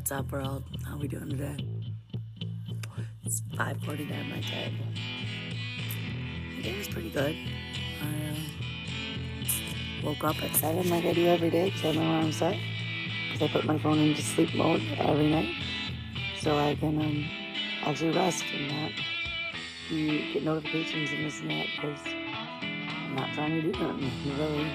What's up, world? How we doing today? It's 5:49 my time. The day was pretty good. I woke up at 7 like I do every day because I have my alarm set. Because I put my phone into sleep mode every night. So I can actually rest and not get notifications and this and that because I'm not trying to do nothing, really.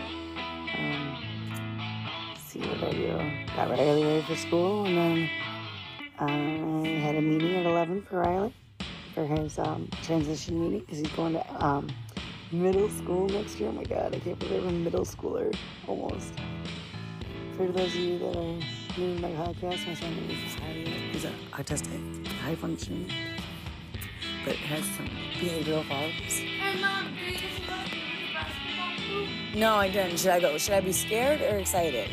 See what I do. Got ready for school, and then I had a meeting at 11 for Riley for his transition meeting because he's going to middle school next year. Oh my God, I can't believe I'm a middle schooler almost. For those of you that are new to my podcast, my son is autistic, high functioning, but has some behavioral problems. No, I didn't. Should I be scared or excited?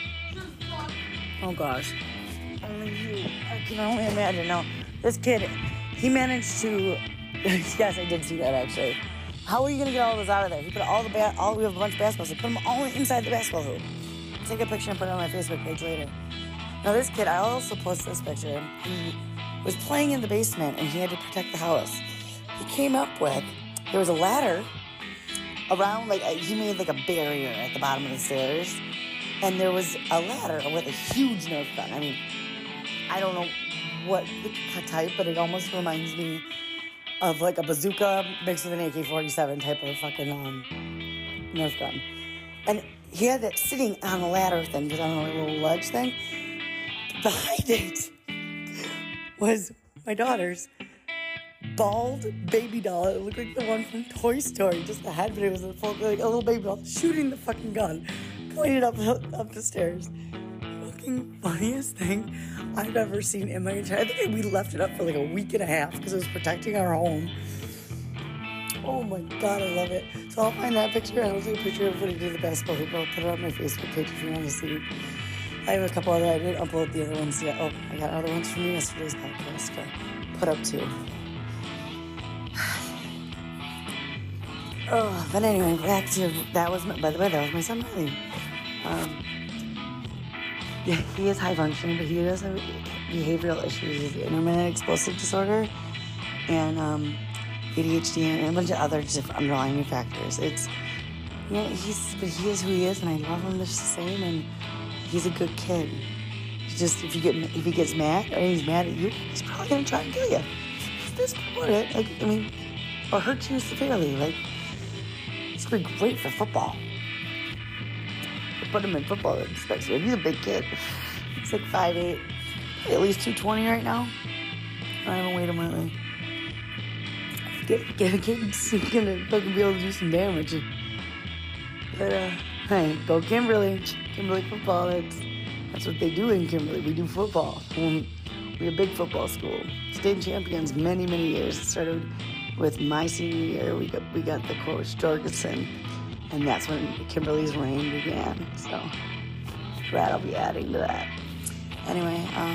Oh gosh. I can only imagine. No, this kid, he managed to, yes, I did see that actually. How are you going to get all those out of there? He put we have a bunch of basketballs. He put them all inside the basketball hoop. Take a picture and put it on my Facebook page later. Now this kid, I also posted this picture. He was playing in the basement and he had to protect the house. He came up with, there was a ladder around, he made like a barrier at the bottom of the stairs. And there was a ladder with a huge Nerf gun. I mean, I don't know what the type, but it almost reminds me of like a bazooka mixed with an AK-47 type of fucking Nerf gun. And he had it sitting on the ladder thing, because I don't know, a little ledge thing. Behind it was my daughter's bald baby doll. It looked like the one from Toy Story, just the head, but it was like a little baby doll shooting the fucking gun, pointed up the stairs. Fucking funniest thing I've ever seen in my entire... I think we left it up for like a week and a half because it was protecting our home. Oh my God, I love it. So I'll find that picture and I'll take a picture of what he did the basketball hoop. I'll put it on my Facebook page if you want to see. I have a couple other... I didn't upload the other ones yet. Oh, I got other ones from yesterday's podcast to put up too. Oh, but anyway, back to... By the way, that was my son, Riley. Yeah, he is high functioning, but he does have behavioral issues. He's intermittent explosive disorder and ADHD and a bunch of other different underlying factors. It's, he is who he is, and I love him just the same. And he's a good kid. Just if he gets mad or he's mad at you, he's probably gonna try and kill you. This what it or hurt you severely. It's gonna be great for football. Put him in football, especially. He's a big kid. He's like 5'8", at least 220 right now. I haven't weighed him lately. Kid's gonna fucking be able to do some damage. But hey, go Kimberly. Kimberly football. That's what they do in Kimberly. We do football. We're a big football school. State champions many years. It started with my senior year. We got the coach Jorgensen. And that's when Kimberly's reign began. So, Brad will be adding to that. Anyway,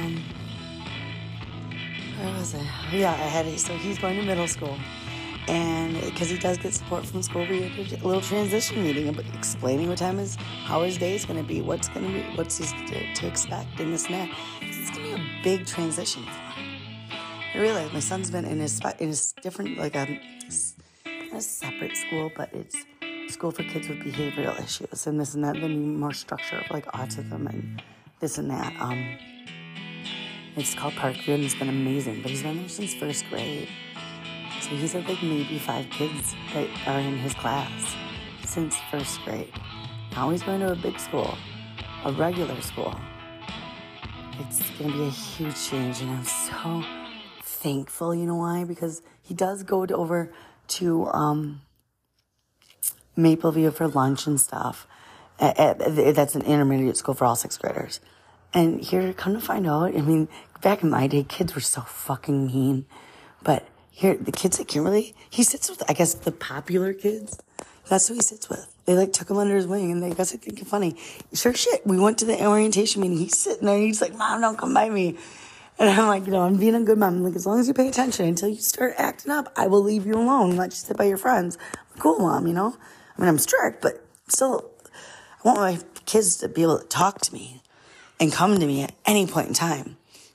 where was I? Yeah, so he's going to middle school. And because he does get support from school, we had a little transition meeting explaining how his day is going to be, what's he's to expect, and this and that. It's going to be a big transition for him. I realized my son's been in his different, not a separate school, but it's school for kids with behavioral issues and this and that. They need more structure of autism and this and that. It's called Parkview and it's been amazing, but he's been there since first grade. So he's had maybe 5 kids that are in his class since first grade. Now he's going to a big school, a regular school. It's going to be a huge change, and I'm so thankful. You know why? Because he does go over to Mapleview for lunch and stuff. That's an intermediate school for all 6th graders. And here, come to find out, back in my day, kids were so fucking mean. But here, the kids at Kimberly, he sits with, I guess, the popular kids. That's who he sits with. They, took him under his wing, and they guess it think it's funny. Sure shit, we went to the orientation meeting. He's sitting there, he's like, Mom, don't come by me. And I'm like, I'm being a good mom. I'm like, as long as you pay attention until you start acting up, I will leave you alone and let you sit by your friends. Cool, Mom, I'm strict, but still, I want my kids to be able to talk to me and come to me at any point in time.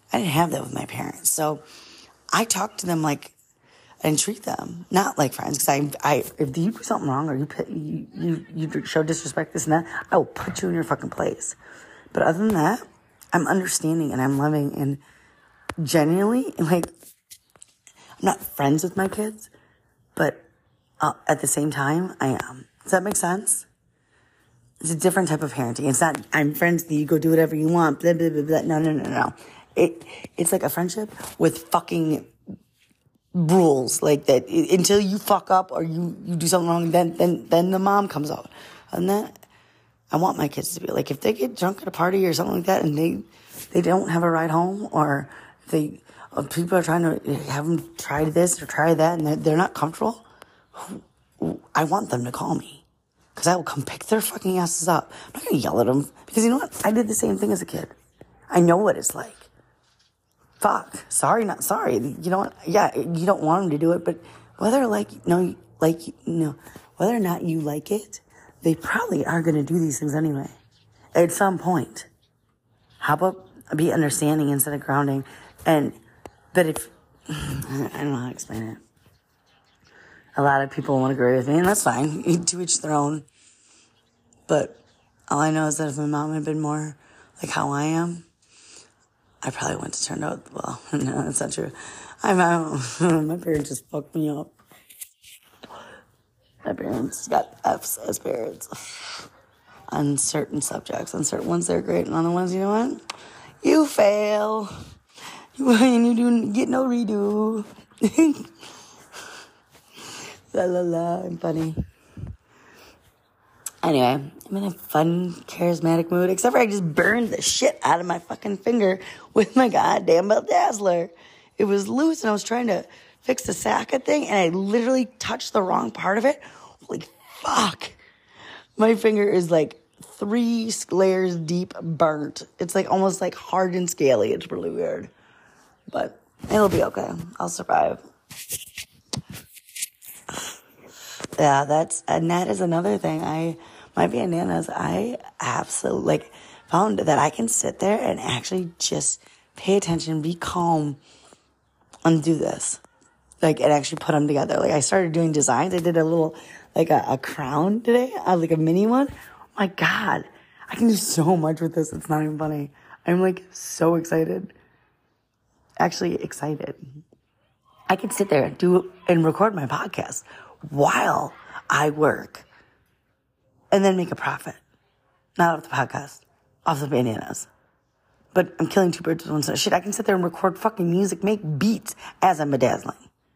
I didn't have that with my parents. So I talk to them like, and treat them not like friends. Because if you do something wrong or you show disrespect, this and that, I will put you in your fucking place. But other than that, I'm understanding and I'm loving and genuinely, like, I'm not friends with my kids, but at the same time, I am. Does that make sense? It's a different type of parenting. It's not, I'm friends with you, go do whatever you want, blah, blah, blah, blah. No. It's like a friendship with fucking rules like that. Until you fuck up or you do something wrong, then the mom comes out. And that, I want my kids to be like, if they get drunk at a party or something like that and they don't have a ride home, or people are trying to have them try this or try that and they're not comfortable, I want them to call me. Because I will come pick their fucking asses up. I'm not going to yell at them. Because you know what? I did the same thing as a kid. I know what it's like. Fuck. Sorry, not sorry. You know what? Yeah, you don't want them to do it. But whether whether or not you like it, they probably are going to do these things anyway. At some point. How about be understanding instead of grounding? But if, I don't know how to explain it. A lot of people won't agree with me, and that's fine. To each their own. But all I know is that if my mom had been more like how I am, I probably wouldn't have turned out well. No, that's not true. My parents just fucked me up. My parents got F's as parents. On certain subjects. On certain ones, they're great. And on the ones, you know what? You fail. And you get no redo. La la la, I'm funny. Anyway, I'm in a fun, charismatic mood. Except for I just burned the shit out of my fucking finger with my goddamn belt dazzler. It was loose and I was trying to fix the socket thing and I literally touched the wrong part of it. Holy fuck. My finger is like 3 layers deep burnt. It's like almost like hard and scaly. It's really weird. But it'll be okay. I'll survive. Yeah, that is another thing. My bananas, I absolutely found that I can sit there and actually just pay attention, be calm, and do this. And actually put them together. I started doing designs. I did a little, a crown today, a mini one. Oh my God, I can do so much with this. It's not even funny. I'm so excited. Actually excited. I can sit there and record my podcast while I work and then make a profit. Not off the podcast, off the bananas. But I'm killing 2 birds with one stone. Shit, I can sit there and record fucking music, make beats as I'm bedazzling.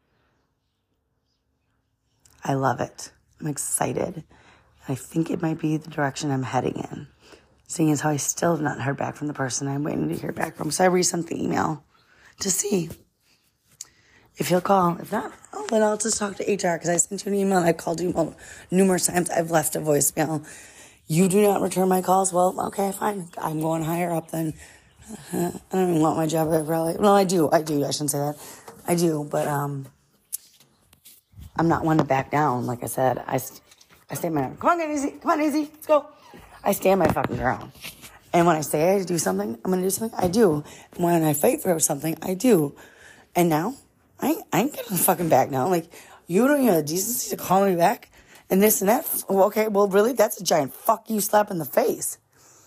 I love it. I'm excited. I think it might be the direction I'm heading in. Seeing as how I still have not heard back from the person I'm waiting to hear back from. So I resent the email to see if he'll call. If not, then I'll just talk to HR because I sent you an email. I've called you numerous times. I've left a voicemail. You do not return my calls? Well, okay, fine. I'm going higher up then. I don't even want my job. No, I do. I shouldn't say that. I do, but I'm not one to back down. Like I said, I stand my, come on, easy. Come on, easy. Let's go. I stand my fucking ground. And when I say I do something, I'm going to do something, I do. And when I fight for something, I do. And now, I ain't going to fucking back now. You don't even have the decency to call me back and this and that. Well, okay, well, really, that's a giant fuck you slap in the face.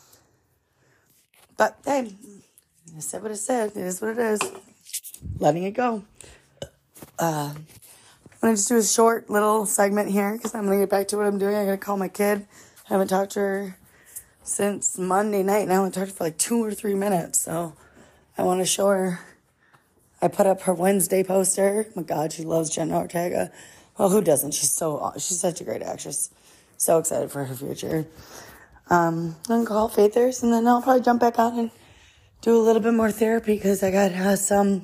But, hey, I said what I said. It is what it is. Letting it go. I'm going to just do a short little segment here because I'm going to get back to what I'm doing. I'm going to call my kid. I haven't talked to her since Monday night, and I haven't talked to her for 2 or 3 minutes. So I want to show her. I put up her Wednesday poster. Oh my God, she loves Jenna Ortega. Well, who doesn't? She's such a great actress. So excited for her future. I'm going to call Faithers, and then I'll probably jump back on and do a little bit more therapy because I got some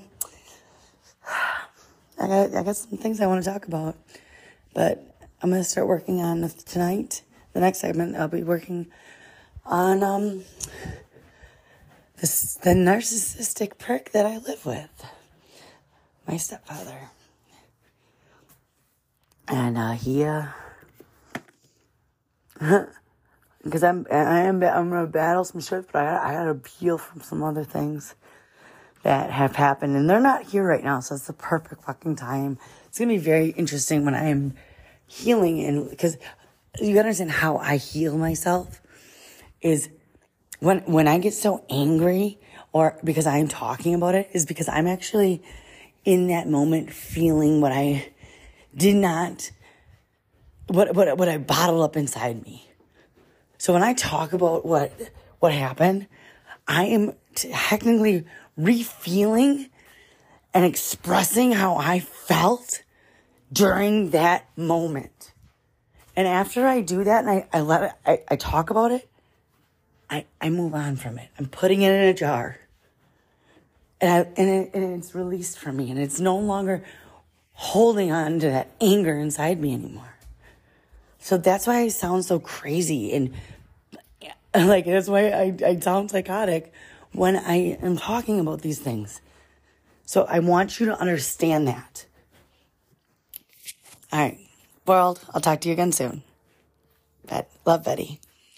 things I want to talk about. But I'm going to start working on tonight. The next segment, I'll be working on the narcissistic prick that I live with. My stepfather. And he because I'm gonna battle some shit, but I gotta heal from some other things. that have happened, and they're not here right now, so it's the perfect fucking time. It's gonna be very interesting when I am healing, and because you gotta understand how I heal myself is when I get so angry, or because I'm talking about it, is because I'm actually in that moment feeling what I did not, what I bottled up inside me. So when I talk about what happened, I am technically re-feeling and expressing how I felt during that moment. And after I do that and I let it, I talk about it, I move on from it. I'm putting it in a jar. And it's released from me. And it's no longer holding on to that anger inside me anymore. So that's why I sound so crazy. And like, that's why I sound psychotic when I am talking about these things. So I want you to understand that. All right, world, I'll talk to you again soon. Love, Betty.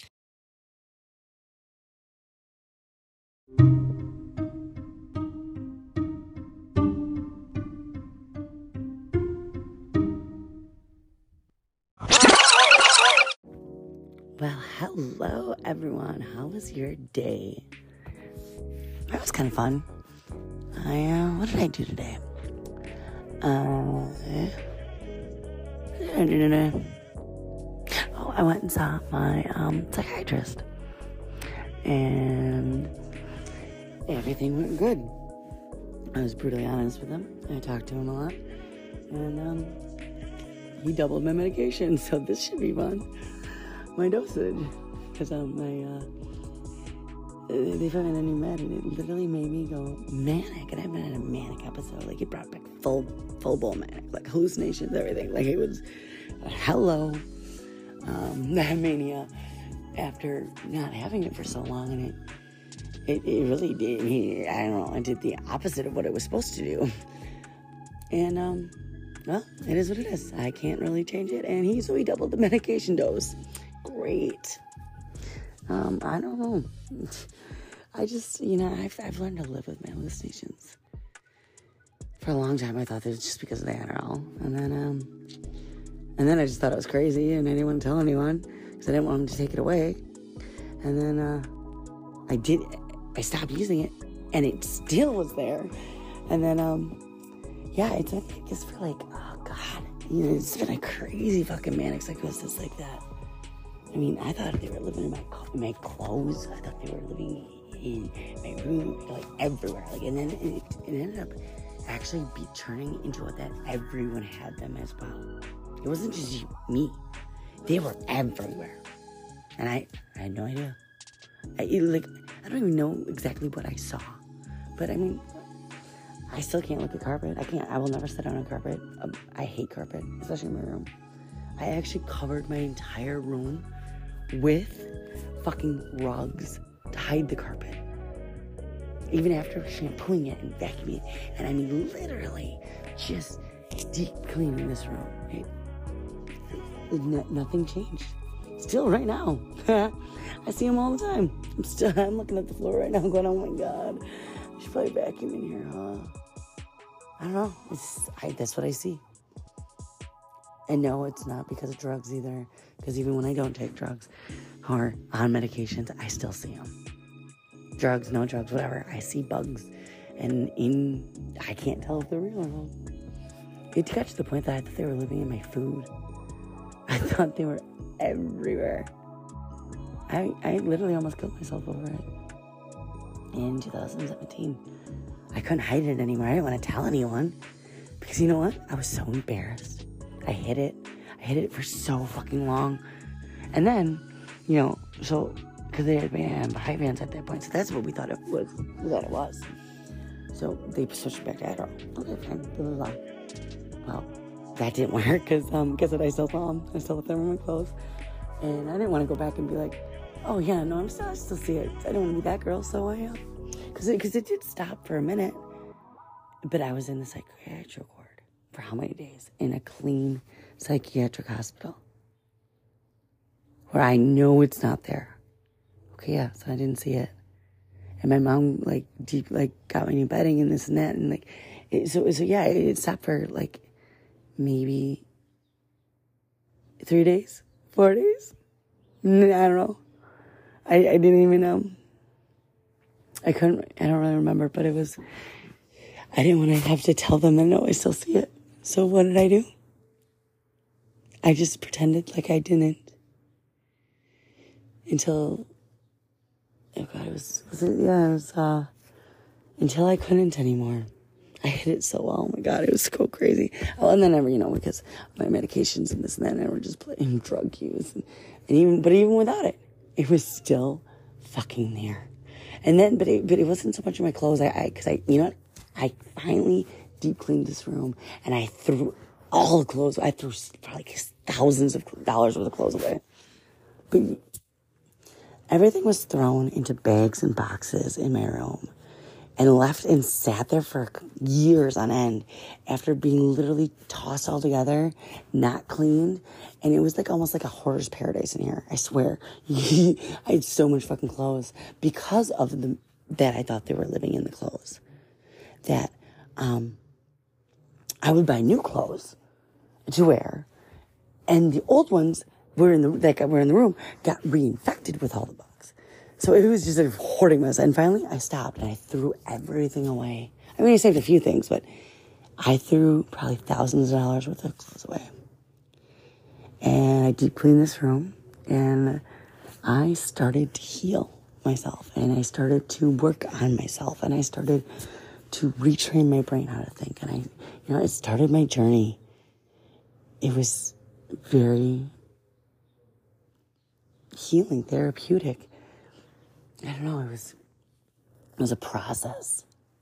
Well, hello, everyone. How was your day? That was kind of fun. What did I do today? What did I do today? Oh, I went and saw my psychiatrist. And everything went good. I was brutally honest with him. I talked to him a lot. And he doubled my medication, so this should be fun. My dosage. Because they put me in a new med, and it literally made me go manic. And I've been in a manic episode. Like, it brought back full-blown manic. Like, hallucinations, everything. Like, it was hello mania after not having it for so long. And it really did. I don't know. I did the opposite of what it was supposed to do. And, well, it is what it is. I can't really change it. And so he doubled the medication dose. Great. I don't know. I just, I've learned to live with my hallucinations. For a long time, I thought it was just because of the Adderall. And then I just thought it was crazy, and I didn't want to tell anyone because I didn't want them to take it away. And then I stopped using it, and it still was there. And then, it's been like this for like, oh God, it's been a crazy fucking manic psychosis like that. I mean, I thought they were living in my clothes. I thought they were living in my room, like everywhere. Like, and then it ended up actually turning into what that everyone had them as well. It wasn't just me; they were everywhere, and I had no idea. I don't even know exactly what I saw, but I mean, I still can't look at carpet. I will never sit on a carpet. I hate carpet, especially in my room. I actually covered my entire room with fucking rugs to hide the carpet. Even after shampooing it and vacuuming it. And I mean, literally just deep cleaning this room. Nothing changed. Still right now. I see them all the time. I'm looking at the floor right now going, oh my God. I should probably vacuum in here, huh? I don't know. That's what I see. And no, it's not because of drugs either. Because even when I don't take drugs or on medications, I still see them. Drugs, no drugs, whatever. I see bugs. And I can't tell if they're real or not. It got to the point that I thought they were living in my food. I thought they were everywhere. I literally almost killed myself over it. In 2017. I couldn't hide it anymore. I didn't want to tell anyone. Because you know what? I was so embarrassed. I hid it for so fucking long. And then, so, because they had banned high bands at that point. So that's what we thought it was. So they switched back to Adderall. Okay, fine. Blah, blah, blah. Well, that didn't work because, guess what? I still saw them. I still left them in my clothes. And I didn't want to go back and be like, oh yeah, no, I still see it. I don't want to be that girl. So I, because it did stop for a minute. But I was in the psychiatric ward for how many days? In a clean psychiatric hospital. Where I know it's not there. Okay, yeah, so I didn't see it. And my mom, like, got my new bedding and this and that. And, like, it stopped for, like, maybe 3 days, 4 days. I don't know. I didn't even know. I don't really remember, but I didn't want to have to tell them that, no, I still see it. So what did I do? I just pretended like I didn't. Until, until I couldn't anymore. I hid it so well. Oh my God, it was so crazy. Oh, and then because my medications and this and that, and I were just playing drug use. But even without it, it was still fucking there. And then, but it wasn't so much in my clothes. I finally deep cleaned this room, and I threw all the clothes. I threw probably thousands of dollars worth of clothes away. But everything was thrown into bags and boxes in my room and left and sat there for years on end after being literally tossed all together, not cleaned. And it was like almost like a hoarder's paradise in here. I swear. I had so much fucking clothes because of that I thought they were living in the clothes. That I would buy new clothes to wear, and the old ones were in the room got reinfected with all the bugs. So it was just a hoarding mess. And finally, I stopped and I threw everything away. I mean, I saved a few things, but I threw probably thousands of dollars worth of clothes away. And I deep cleaned this room, and I started to heal myself, and I started to work on myself, and I started to retrain my brain how to think. And it started my journey. It was very healing, therapeutic. I don't know, it was a process.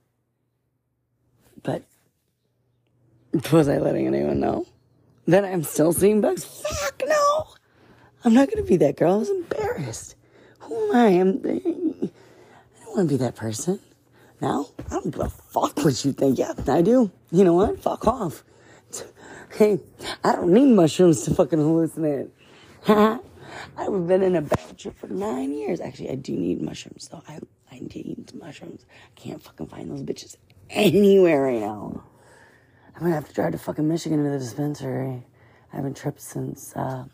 But was I letting anyone know that I'm still seeing bugs? Fuck no! I'm not gonna be that girl. I was embarrassed. Who am I? I don't want to be that person. Now, I don't give a fuck what you think. Yeah, I do. You know what? Fuck off. Hey, I don't need mushrooms to fucking hallucinate. I've been in a bad trip for 9 years. Actually, I do need mushrooms, though. I need mushrooms. I can't fucking find those bitches anywhere right now. I'm gonna have to drive to fucking Michigan to the dispensary. I haven't tripped since,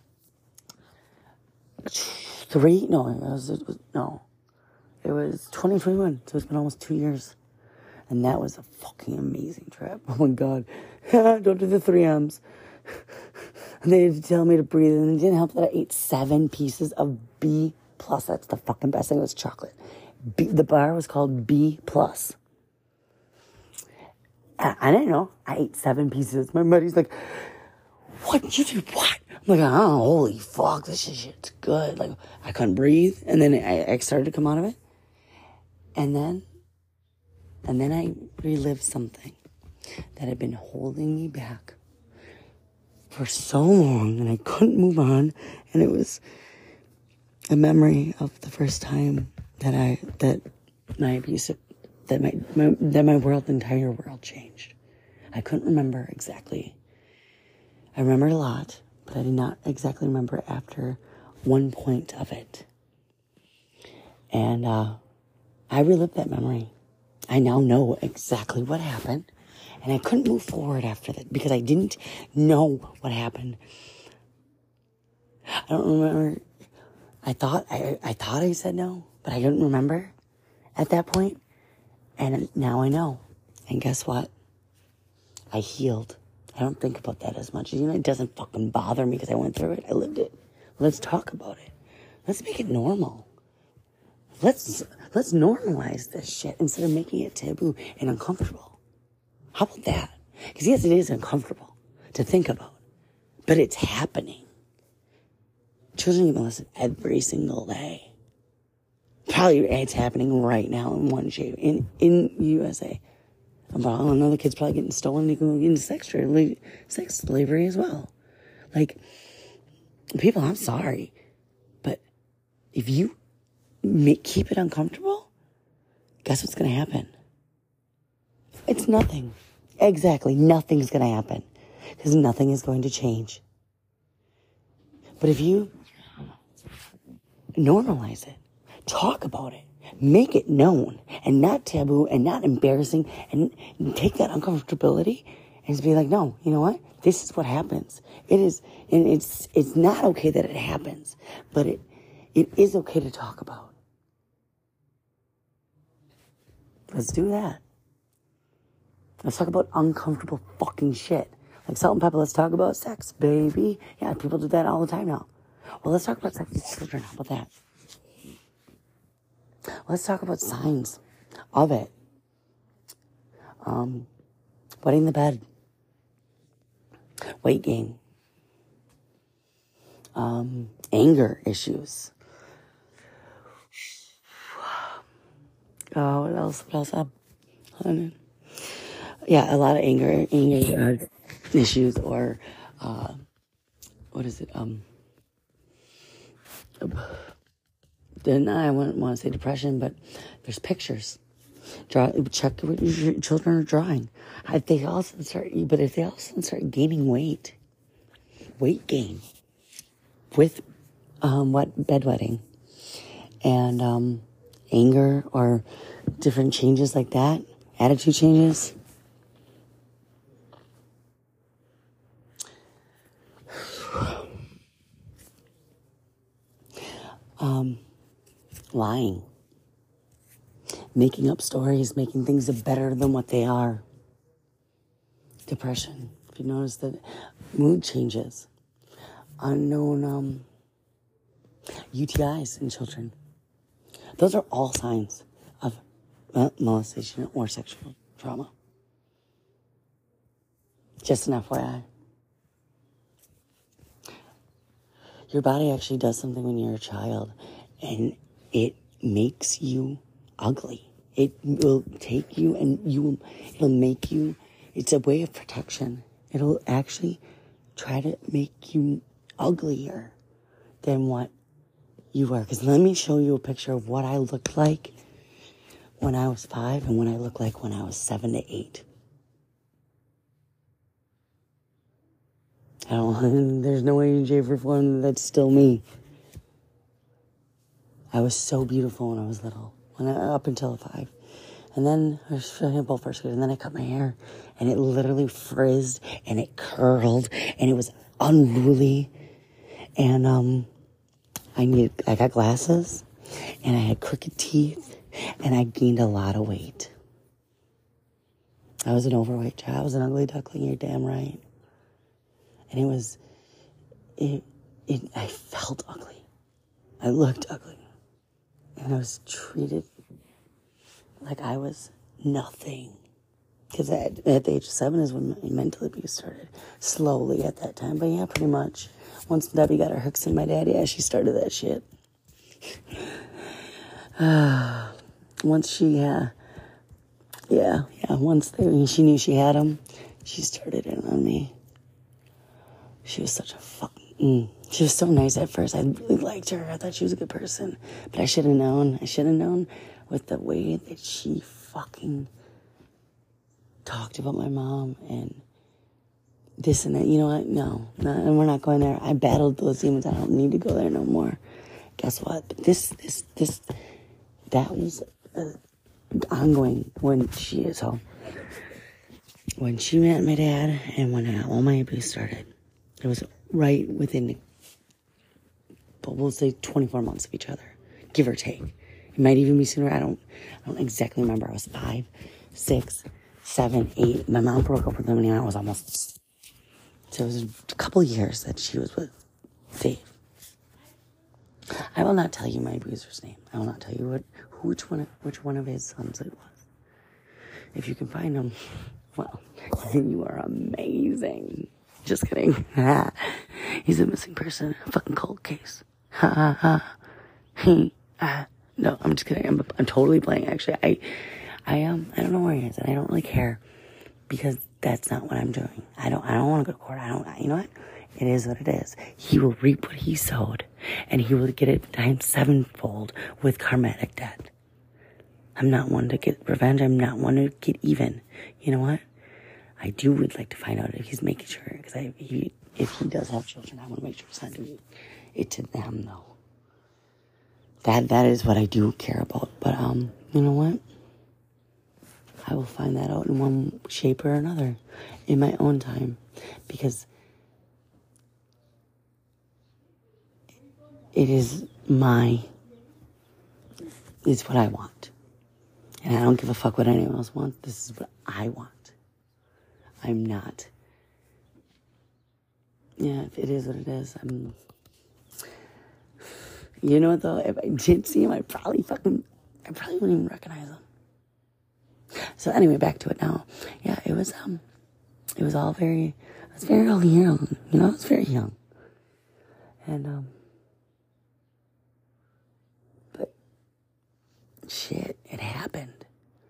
it was 2021, so it's been almost 2 years. And that was a fucking amazing trip. Oh my God. Don't do the 3 M's. And they had to tell me to breathe, and it didn't help that I ate 7 pieces of B+. That's the fucking best thing. It was chocolate. The bar was called B+. I didn't know. I ate 7 pieces. My buddy's like, what? You did what? I'm like, oh, holy fuck, this shit's good. Like, I couldn't breathe. And then I started to come out of it. And then I relived something that had been holding me back for so long, and I couldn't move on. And it was a memory of the first time that my world, the entire world changed. I couldn't remember exactly. I remembered a lot, but I did not exactly remember after one point of it. And I relived that memory. I now know exactly what happened, and I couldn't move forward after that because I didn't know what happened. I don't remember. I thought I said no, but I didn't remember at that point. And now I know. And guess what? I healed. I don't think about that as much. It doesn't fucking bother me because I went through it. I lived it. Let's talk about it. Let's make it normal. Let's normalize this shit instead of making it taboo and uncomfortable. How about that? Because yes, it is uncomfortable to think about, but it's happening. Children get molested every single day. Probably it's happening right now in one shape in USA. About another kid's probably getting stolen to go into sex slavery as well. Like, people, I'm sorry, but if you keep it uncomfortable, guess what's going to happen? It's nothing. Exactly. Nothing's going to happen because nothing is going to change. But if you normalize it, talk about it, Make it known and not taboo and not embarrassing, and take that uncomfortability and just be like, no, you know what? This is what happens. It is, and it's not okay that it happens, but it is okay to talk about. Let's do that. Let's talk about uncomfortable fucking shit. Like Salt and Pepper, let's talk about sex, baby. Yeah, people do that all the time now. Well, let's talk about sex with children. How about that? Let's talk about signs of it. Wetting the bed. Weight gain. Anger issues. What else? Yeah, a lot of anger issues, or what is it? Then I wouldn't want to say depression, but there's pictures. Check what your children are drawing. If they also start gaining weight gain with bedwetting and anger or different changes like that, attitude changes. Lying, making up stories, making things better than what they are. Depression, if you notice that, mood changes, unknown UTIs in children. Those are all signs of molestation or sexual trauma. Just an FYI. Your body actually does something when you're a child, and it makes you ugly. It will take you and it'll make you, it's a way of protection. It'll actually try to make you uglier than what you are. Because let me show you a picture of what I looked like when I was 5 and what I looked like when I was 7 to 8. There's no way, shape, or form that's still me. I was so beautiful when I was little, up until 5. And then I was feeling both first grade, and then I cut my hair, and it literally frizzed, and it curled, and it was unruly. And I got glasses, and I had crooked teeth, and I gained a lot of weight. I was an overweight child. I was an ugly duckling, you're damn right. And I felt ugly. I looked ugly. And I was treated like I was nothing. Because at the age of 7 is when my mental abuse started. Slowly at that time. But yeah, pretty much. Once Debbie got her hooks in my dad, yeah, she started that shit. Once she, once she knew she had him, she started it on me. She was such a fucking... She was so nice at first. I really liked her. I thought she was a good person. But I should have known. I should have known with the way that she fucking talked about my mom and this and that. You know what? No, and we're not going there. I battled those demons. I don't need to go there no more. Guess what? That was ongoing when she met my dad and when all my abuse started. It was right within, but we'll say 24 months of each other, give or take. It might even be sooner. I don't exactly remember. I was 5, 6, 7, 8. My mom broke up with him when I was almost. So it was a couple years that she was with Dave. I will not tell you my abuser's name. I will not tell you which one of his sons it was. If you can find him, well, you are amazing. Just kidding. He's a missing person. A fucking cold case. No, I'm just kidding. I'm totally playing. Actually, I don't know where he is, and I don't really care because that's not what I'm doing. I don't want to go to court. You know what? It is what it is. He will reap what he sowed, and he will get it times 7-fold with karmatic debt. I'm not one to get revenge. I'm not one to get even. You know what? I would like to find out if he's making sure, because if he does have children, I want to make sure it's not doing it to them, though. That is what I do care about. But, you know what? I will find that out in one shape or another in my own time. Because it's what I want. And I don't give a fuck what anyone else wants. This is what I want. I'm not. Yeah, if it is what it is, you know what, though? If I did see him, I probably wouldn't even recognize him. So anyway, back to it now. Yeah, it was all very, I was very young, you know, I was very young. And, but shit, it happened.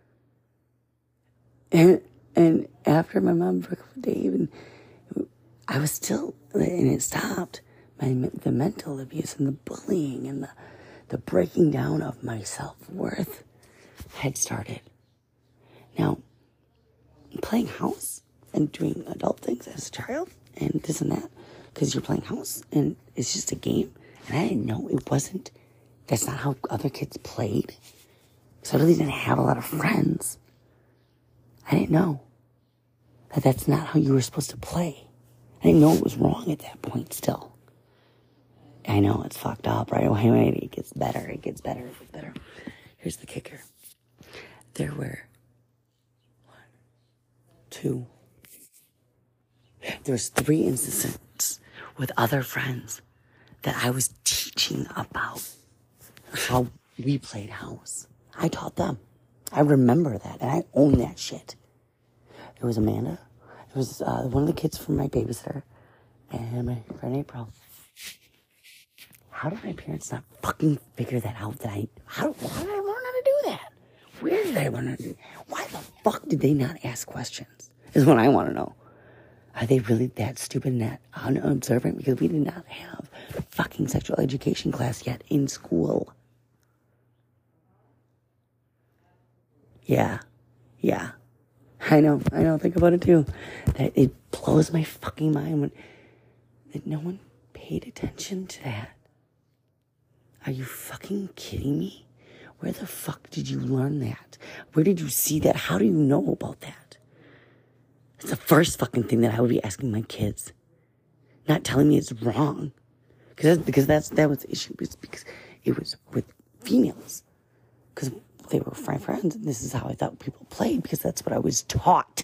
And after my mom broke up with Dave, and I was still, and it stopped. The mental abuse and the bullying and the breaking down of my self-worth had started. Now, playing house and doing adult things as a child and this and that, because you're playing house and it's just a game. And I didn't know that's not how other kids played. So I really didn't have a lot of friends. I didn't know that that's not how you were supposed to play. I didn't know it was wrong at that point still. I know it's fucked up, right? Wait, it gets better. Here's the kicker. There were 3 instances with other friends that I was teaching about how we played house. I taught them. I remember that, and I own that shit. It was Amanda. It was one of the kids from my babysitter, and my friend April. How did my parents not fucking figure that out? How did I learn how to do that? Where did I learn how to do that? Why the fuck did they not ask questions? Is what I want to know. Are they really that stupid and that unobservant? Because we did not have fucking sexual education class yet in school. Yeah. I know. Think about it too. That it blows my fucking mind that no one paid attention to that. Are you fucking kidding me? Where the fuck did you learn that? Where did you see that? How do you know about that? It's the first fucking thing that I would be asking my kids. Not telling me it's wrong. Because that was the issue. Because it was with females. Because they were my friends, and this is how I thought people played, because that's what I was taught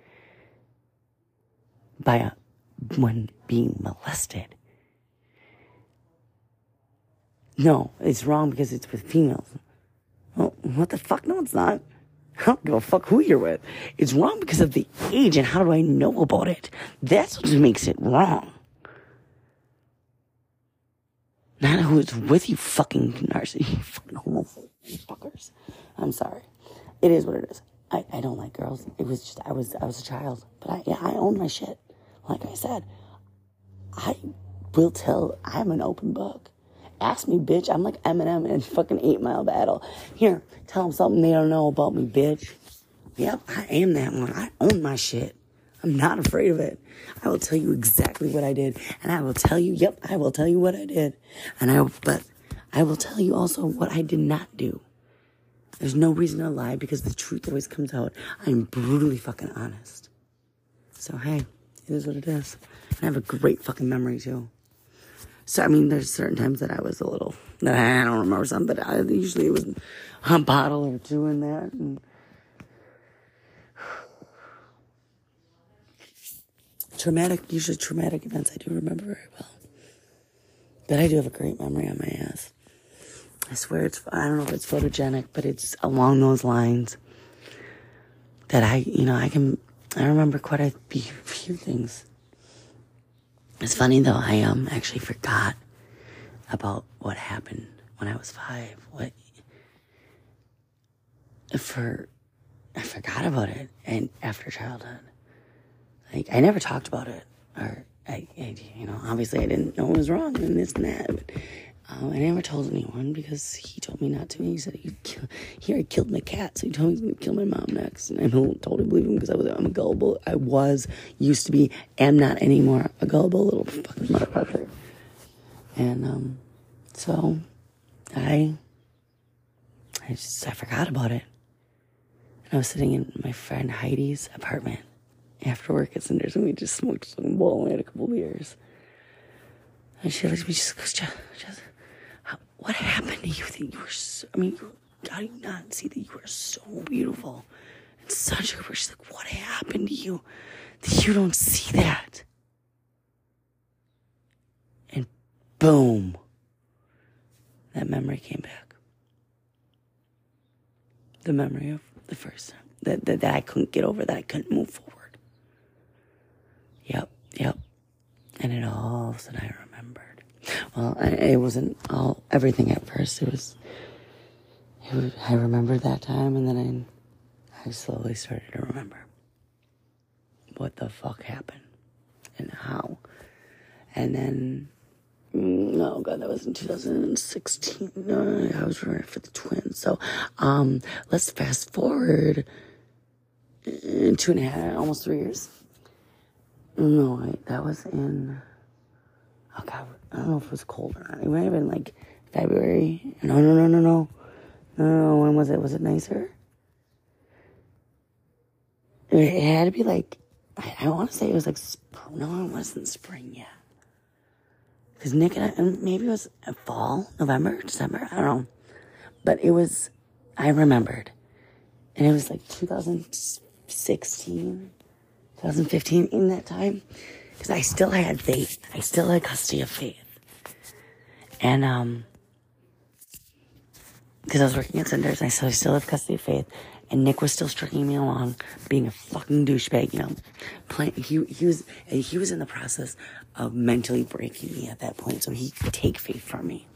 by one being molested. No, it's wrong because it's with females. Well, what the fuck? No, it's not. I don't give a fuck who you're with. It's wrong because of the age, and how do I know about it? That's what makes it wrong. Not who it's with, you fucking narcissist, you fucking homophobe, you fuckers. I'm sorry. It is what it is. I don't like girls. It was just, I was a child. But I own my shit. Like I said, I will tell, I'm an open book. Ask me, bitch. I'm like Eminem in fucking 8 Mile Battle. Here, tell them something they don't know about me, bitch. Yep, I am that one. I own my shit. I'm not afraid of it. I will tell you exactly what I did. And I will tell you, I will tell you what I did. But I will tell you also what I did not do. There's no reason to lie because the truth always comes out. I'm brutally fucking honest. So, hey, it is what it is. And I have a great fucking memory, too. So, I mean, there's certain times that I was a little, that I don't remember something, but usually it was a bottle or 2 in there. And usually traumatic events I do remember very well. But I do have a great memory on my ass. I swear I don't know if it's photogenic, but it's along those lines that I remember quite a few things. It's funny though, I actually forgot about what happened when I was 5. I forgot about it, and after childhood. Like, I never talked about it, or obviously I didn't know it was wrong and this and that, but I never told anyone because he told me not to. He said he already killed my cat, so he told me he's going to kill my mom next, and I don't totally believe him because I'm a gullible, used to be, am not anymore, a gullible little fucking motherfucker. And, so, I forgot about it. And I was sitting in my friend Heidi's apartment after work at Cinders, and we just smoked some bowl and we had a couple beers. And she looks at me, she goes, just what happened to you that you were so, how do you not see that you were so beautiful and such a good person? She's like, what happened to you that you don't see that? And boom, that memory came back. The memory of the first time that I couldn't get over, that I couldn't move forward. Yep. And it all of a sudden I remembered. Well, it wasn't everything at first. I remembered that time, and then I slowly started to remember what the fuck happened and how. And then, oh God, that was in 2016. I was running for the twins. So, let's fast forward 2.5, almost 3 years. No, wait, that was in, oh God, I don't know if it was cold or not. It might have been like February. No, when was it? Was it nicer? It had to be like, I want to say it was like, no, it wasn't spring yet. Because Nick and maybe it was fall, November, December, I don't know. But it was, I remembered. And it was like 2016, 2015, in that time. Because I still had faith. I still had custody of Faith. And, because I was working at Cinders, I still had custody of Faith. And Nick was still stringing me along, being a fucking douchebag, he was in the process of mentally breaking me at that point, so he could take Faith from me.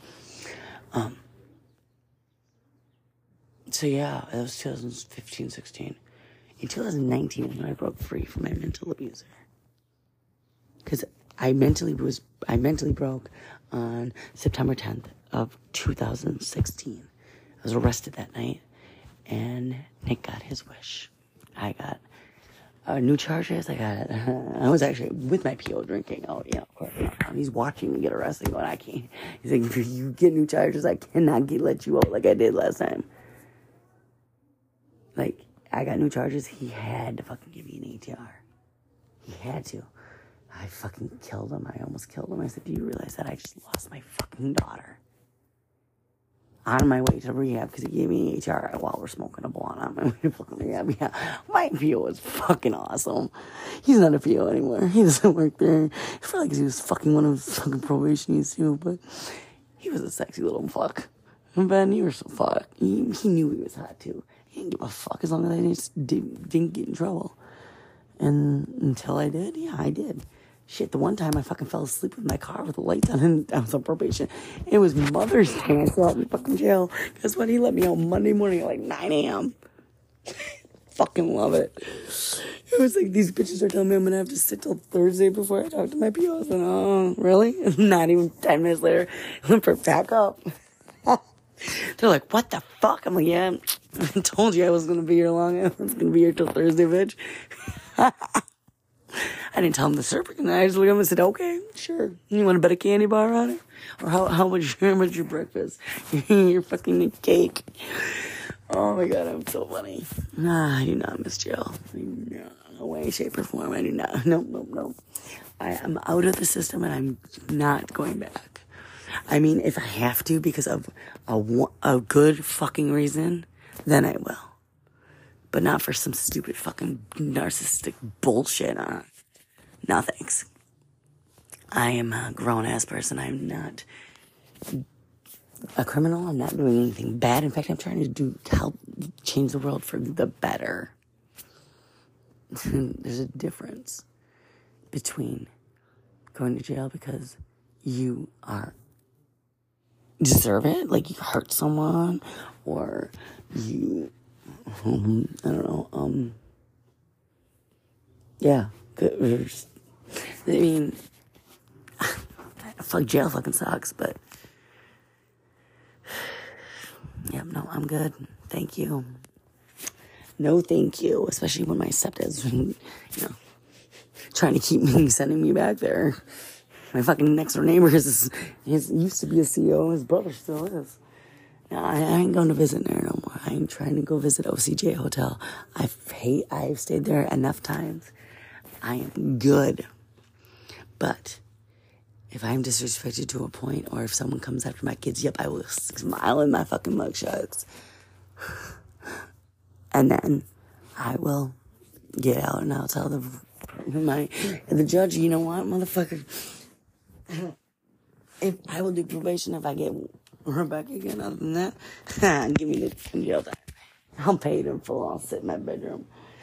So yeah, it was 2015, 16. In 2019 is when I broke free from my mental abuser. Because I mentally broke on September 10th of 2016. I was arrested that night. And Nick got his wish. I got new charges. I was actually with my PO drinking. Oh, yeah, of course. He's watching me get arrested going, I can't. He's like, if you get new charges, I cannot let you out like I did last time. Like, I got new charges. He had to fucking give me an ATR. He had to. I fucking killed him. I almost killed him. I said, do you realize that I just lost my fucking daughter on my way to rehab because he gave me an HR while we're smoking a blunt on my way to fucking rehab? Yeah, my PO is fucking awesome. He's not a PO anymore. He doesn't work there. It's probably because he was fucking one of his fucking probationees too, but he was a sexy little fuck. And Ben, you were so fuck. He knew he was hot too. He didn't give a fuck as long as I didn't get in trouble. And until I did, yeah, I did. Shit, the one time I fucking fell asleep with my car with the lights on and I was on probation. It was Mother's Day. I still out in fucking jail. Guess what? He let me out Monday morning at like 9 a.m. Fucking love it. It was like, these bitches are telling me I'm gonna have to sit till Thursday before I talk to my PO. I was like, oh, really? Not even 10 minutes later, Limper back up. They're like, what the fuck? I'm like, yeah, I told you I was gonna be here long. I was gonna be here till Thursday, bitch. I didn't tell him the serpent. I just looked at him and said, okay, sure. You want to bet a candy bar on it? Or how much your breakfast? Your fucking cake. Oh my God, I'm so funny. I do not miss jail. No way, shape, or form. I do not. No. I am out of the system and I'm not going back. I mean, if I have to because of a good fucking reason, then I will. But not for some stupid fucking narcissistic bullshit. No thanks. I am a grown-ass person. I'm not a criminal. I'm not doing anything bad. In fact, I'm trying to help change the world for the better. There's a difference between going to jail because you deserve it, like you hurt someone, or you, I don't know, yeah, I mean, fuck, jail fucking sucks, but, yeah, no, I'm good, thank you. No thank you, especially when my stepdad's, trying to keep me, sending me back there. My fucking next door neighbor used to be a CEO, his brother still is. No, I ain't going to visit there no more. I ain't trying to go visit OCJ Hotel. I've stayed there enough times. I am good. But if I'm disrespected to a point, or if someone comes after my kids, yep, I will smile in my fucking mugshots. And then I will get out and I'll tell the judge, you know what, motherfucker? If I will do probation if I get Rebecca again. Other than that, give me the jail time. I'll pay it in full. I'll sit in my bedroom.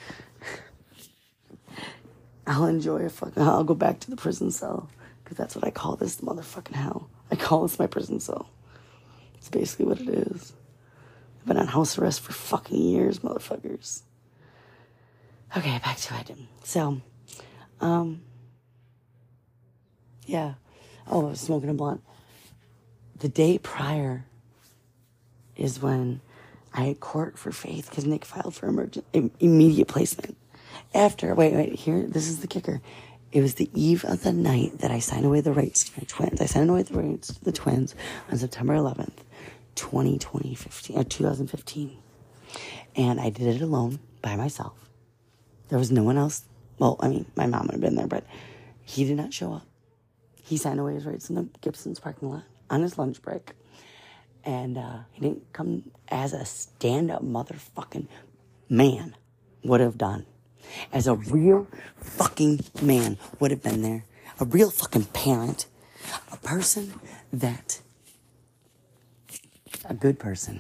I'll enjoy I'll go back to the prison cell. Because that's what I call this motherfucking hell. I call this my prison cell. It's basically what it is. I've been on house arrest for fucking years, motherfuckers. Okay, back to it. So, yeah. Oh, I was smoking a blunt. The day prior is when I had court for Faith because Nick filed for immediate placement. Wait, here, this is the kicker. It was the eve of the night that I signed away the rights to my twins. I signed away the rights to the twins on September 11th, 2015. And I did it alone, by myself. There was no one else. Well, I mean, my mom would have been there, but he did not show up. He signed away his rights in the Gibson's parking lot on his lunch break. And he didn't come as a stand-up motherfucking man would have done. As a real fucking man would have been there. A real fucking parent. A person that... A good person.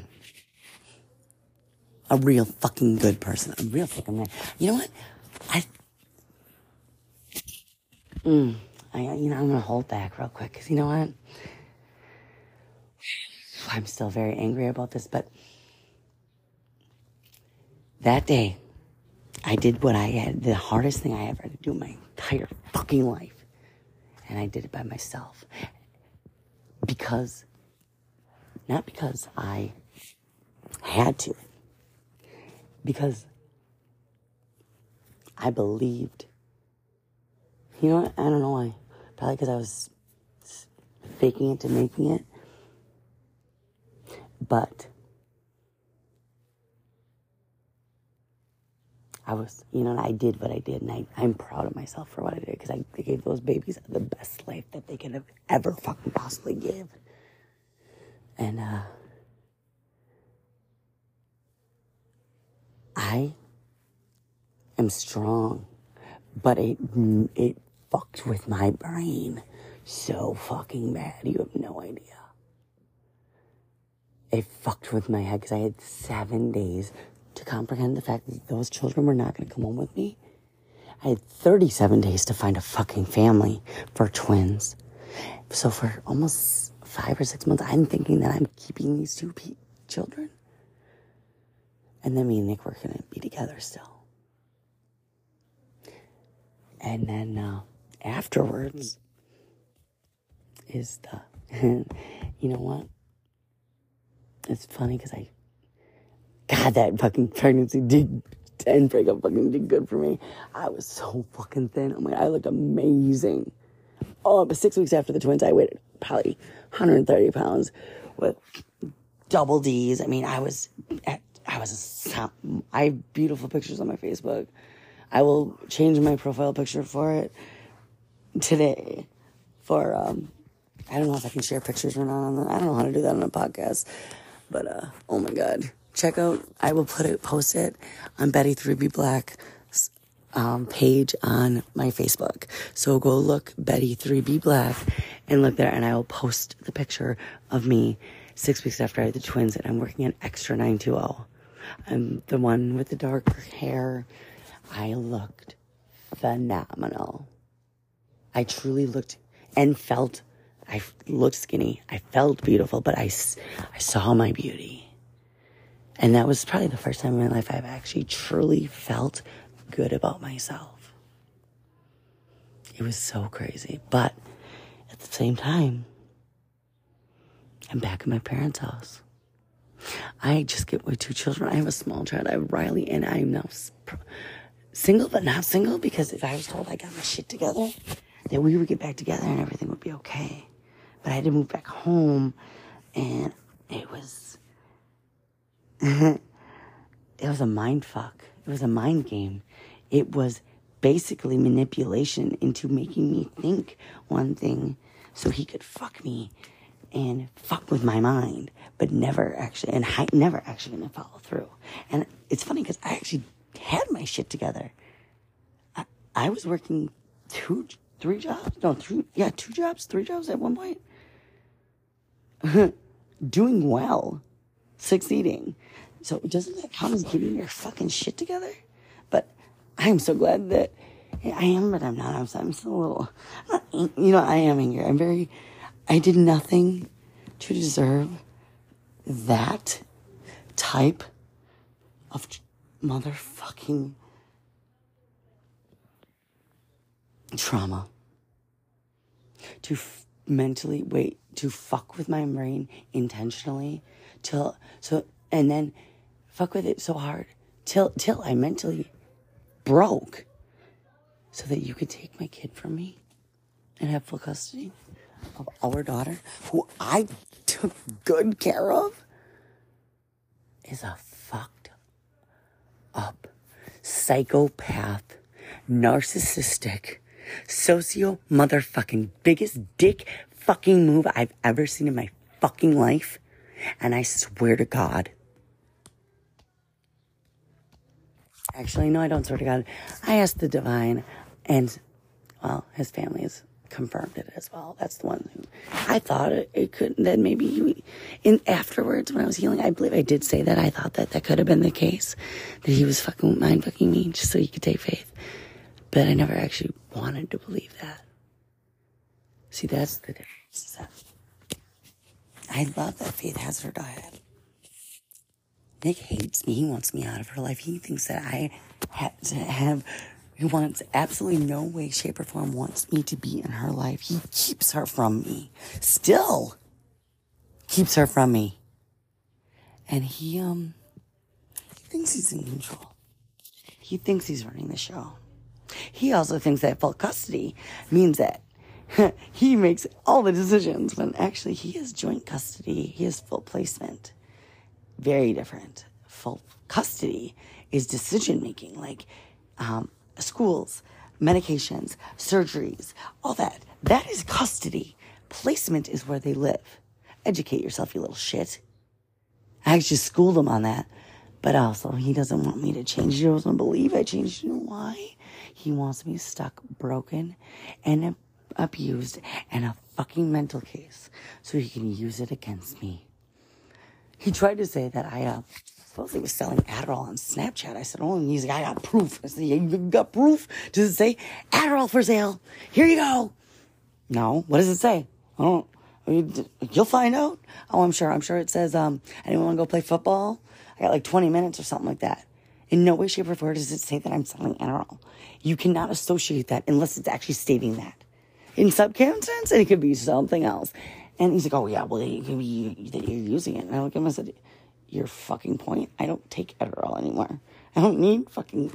A real fucking good person. A real fucking man. You know what? I'm going to hold back real quick. Because you know what? I'm still very angry about this, but... That day... I did the hardest thing I ever had to do in my entire fucking life. And I did it by myself. Not because I had to. Because I believed. You know what? I don't know why. Probably because I was faking it to making it. But... I did what I did, and I'm proud of myself for what I did, because I gave those babies the best life that they could have ever fucking possibly give. And, I am strong, but it fucked with my brain so fucking bad, you have no idea. It fucked with my head, because I had 7 days to comprehend the fact that those children were not going to come home with me. I had 37 days to find a fucking family for twins. So for almost 5 or 6 months, I'm thinking that I'm keeping these two children. And then me and Nick were going to be together still. And then afterwards is you know what? It's funny because God, that fucking pregnancy and breakup fucking did good for me. I was so fucking thin. I looked amazing. Oh, but 6 weeks after the twins, I weighed probably 130 pounds with double D's. I mean, I have beautiful pictures on my Facebook. I will change my profile picture for it today. I don't know if I can share pictures or not. I don't know how to do that on a podcast. But, oh my God. Check out, I will post it on Betty 3B Black's page on my Facebook. So go look Betty 3B Black and look there, and I will post the picture of me 6 weeks after I had the twins, and I'm working an extra 920. I'm the one with the darker hair. I looked phenomenal. I truly looked and felt, I looked skinny. I felt beautiful, but I saw my beauty. And that was probably the first time in my life I've actually truly felt good about myself. It was so crazy. But at the same time, I'm back in my parents' house. I just get my 2 children. I have a small child. I have Riley, and I am now single, but not single, because if I was told I got my shit together, that we would get back together and everything would be okay. But I had to move back home, and it was it was a mind fuck. It was a mind game. It was basically manipulation into making me think one thing so he could fuck me and fuck with my mind, but never actually gonna follow through. And it's funny because I actually had my shit together. I was working two jobs, 3 jobs at one point. Doing well, succeeding. So doesn't that count as getting your fucking shit together? But I am so glad that I am, but I'm not. I'm still a little, I am angry. I did nothing to deserve that type of motherfucking trauma. To fuck with my brain intentionally and then fuck with it so hard till I mentally broke so that you could take my kid from me and have full custody of our daughter, who I took good care of, is a fucked up, psychopath, narcissistic, socio motherfucking biggest dick fucking move I've ever seen in my fucking life. And I swear to God. Actually, no, I don't swear to God. I asked the divine, and, well, his family has confirmed it as well. That's the one who I thought it could, that maybe afterwards when I was healing, I believe I did say that I thought that could have been the case, that he was mind fucking me just so he could take faith. But I never actually wanted to believe that. See, that's the difference. I love that Faith has her dad. Nick hates me. He wants me out of her life. He thinks that I he wants absolutely no way, shape, or form wants me to be in her life. He keeps her from me. Still keeps her from me. And he thinks he's in control. He thinks he's running the show. He also thinks that full custody means that he makes all the decisions, when actually he has joint custody. He has full placement. Very different. Full custody is decision making, like schools, medications, surgeries, all that. That is custody. Placement is where they live. Educate yourself, you little shit. I actually schooled him on that. But also, he doesn't want me to change. He doesn't believe I changed. You know why? He wants me stuck, broken, and abused, and a fucking mental case, so he can use it against me. He tried to say that I supposedly was selling Adderall on Snapchat. I said, oh, and he's like, I got proof. I said, you got proof? Does it say Adderall for sale? Here you go. No. What does it say? Oh, you'll find out. Oh, I'm sure it says, anyone want to go play football? I got like 20 minutes or something like that. In no way, shape, or form does it say that I'm selling Adderall. You cannot associate that unless it's actually stating that. In subconscious, and it could be something else. And he's like, oh, yeah, well, it could be that you're using it. And I look at him and said, your fucking point? I don't take Adderall anymore. I don't need fucking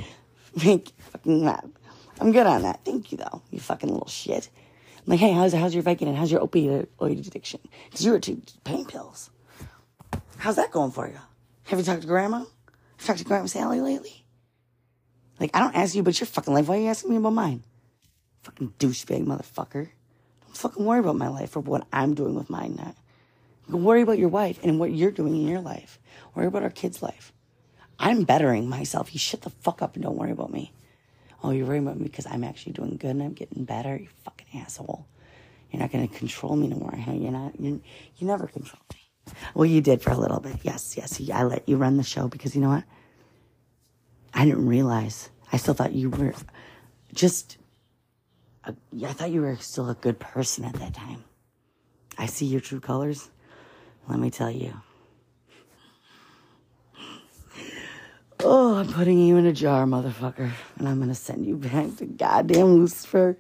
that. I'm good on that. Thank you, though, you fucking little shit. I'm like, hey, how's your Vicodin? How's your opioid addiction? Because you were taking pain pills. How's that going for you? Have you talked to Grandma? Have you talked to Grandma Sally lately? Like, I don't ask you about your fucking life. Why are you asking me about mine? Fucking douchebag motherfucker. Don't fucking worry about my life or what I'm doing with mine now. You can worry about your wife and what you're doing in your life. Worry about our kid's life. I'm bettering myself. You shut the fuck up and don't worry about me. Oh, you're worrying about me because I'm actually doing good and I'm getting better? You fucking asshole. You're not going to control me no more. You never control me. Well, you did for a little bit. Yes. I let you run the show because you know what? I didn't realize. I still thought you were I thought you were still a good person at that time. I see your true colors. Let me tell you. Oh, I'm putting you in a jar, motherfucker. And I'm going to send you back to goddamn Lucifer.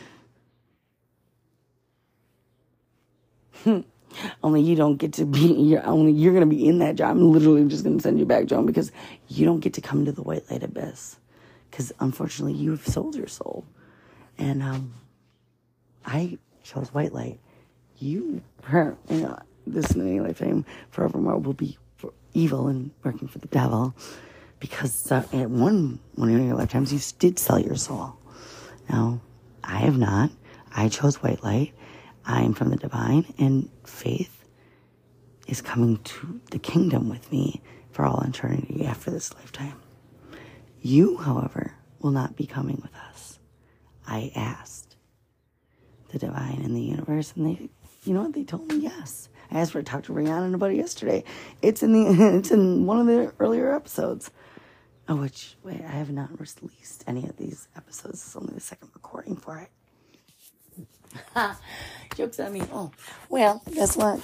Only you don't get to be, you're going to be in that jar. I'm literally just going to send you back, Joan, because you don't get to come to the white light abyss. Because unfortunately, you've sold your soul. And I chose white light. You, this many lifetime forevermore will be for evil and working for the devil, because at one of your lifetimes you did sell your soul. Now, I have not. I chose white light. I am from the divine, and faith is coming to the kingdom with me for all eternity after this lifetime. You, however, will not be coming with us. I asked the divine and the universe, and they, you know what, they told me yes. I asked for to talk to Rihanna about it yesterday. It's in one of the earlier episodes. Oh, which, wait, I have not released any of these episodes. This is only the second recording for it. Ha! Joke's on me. Oh, well, guess what?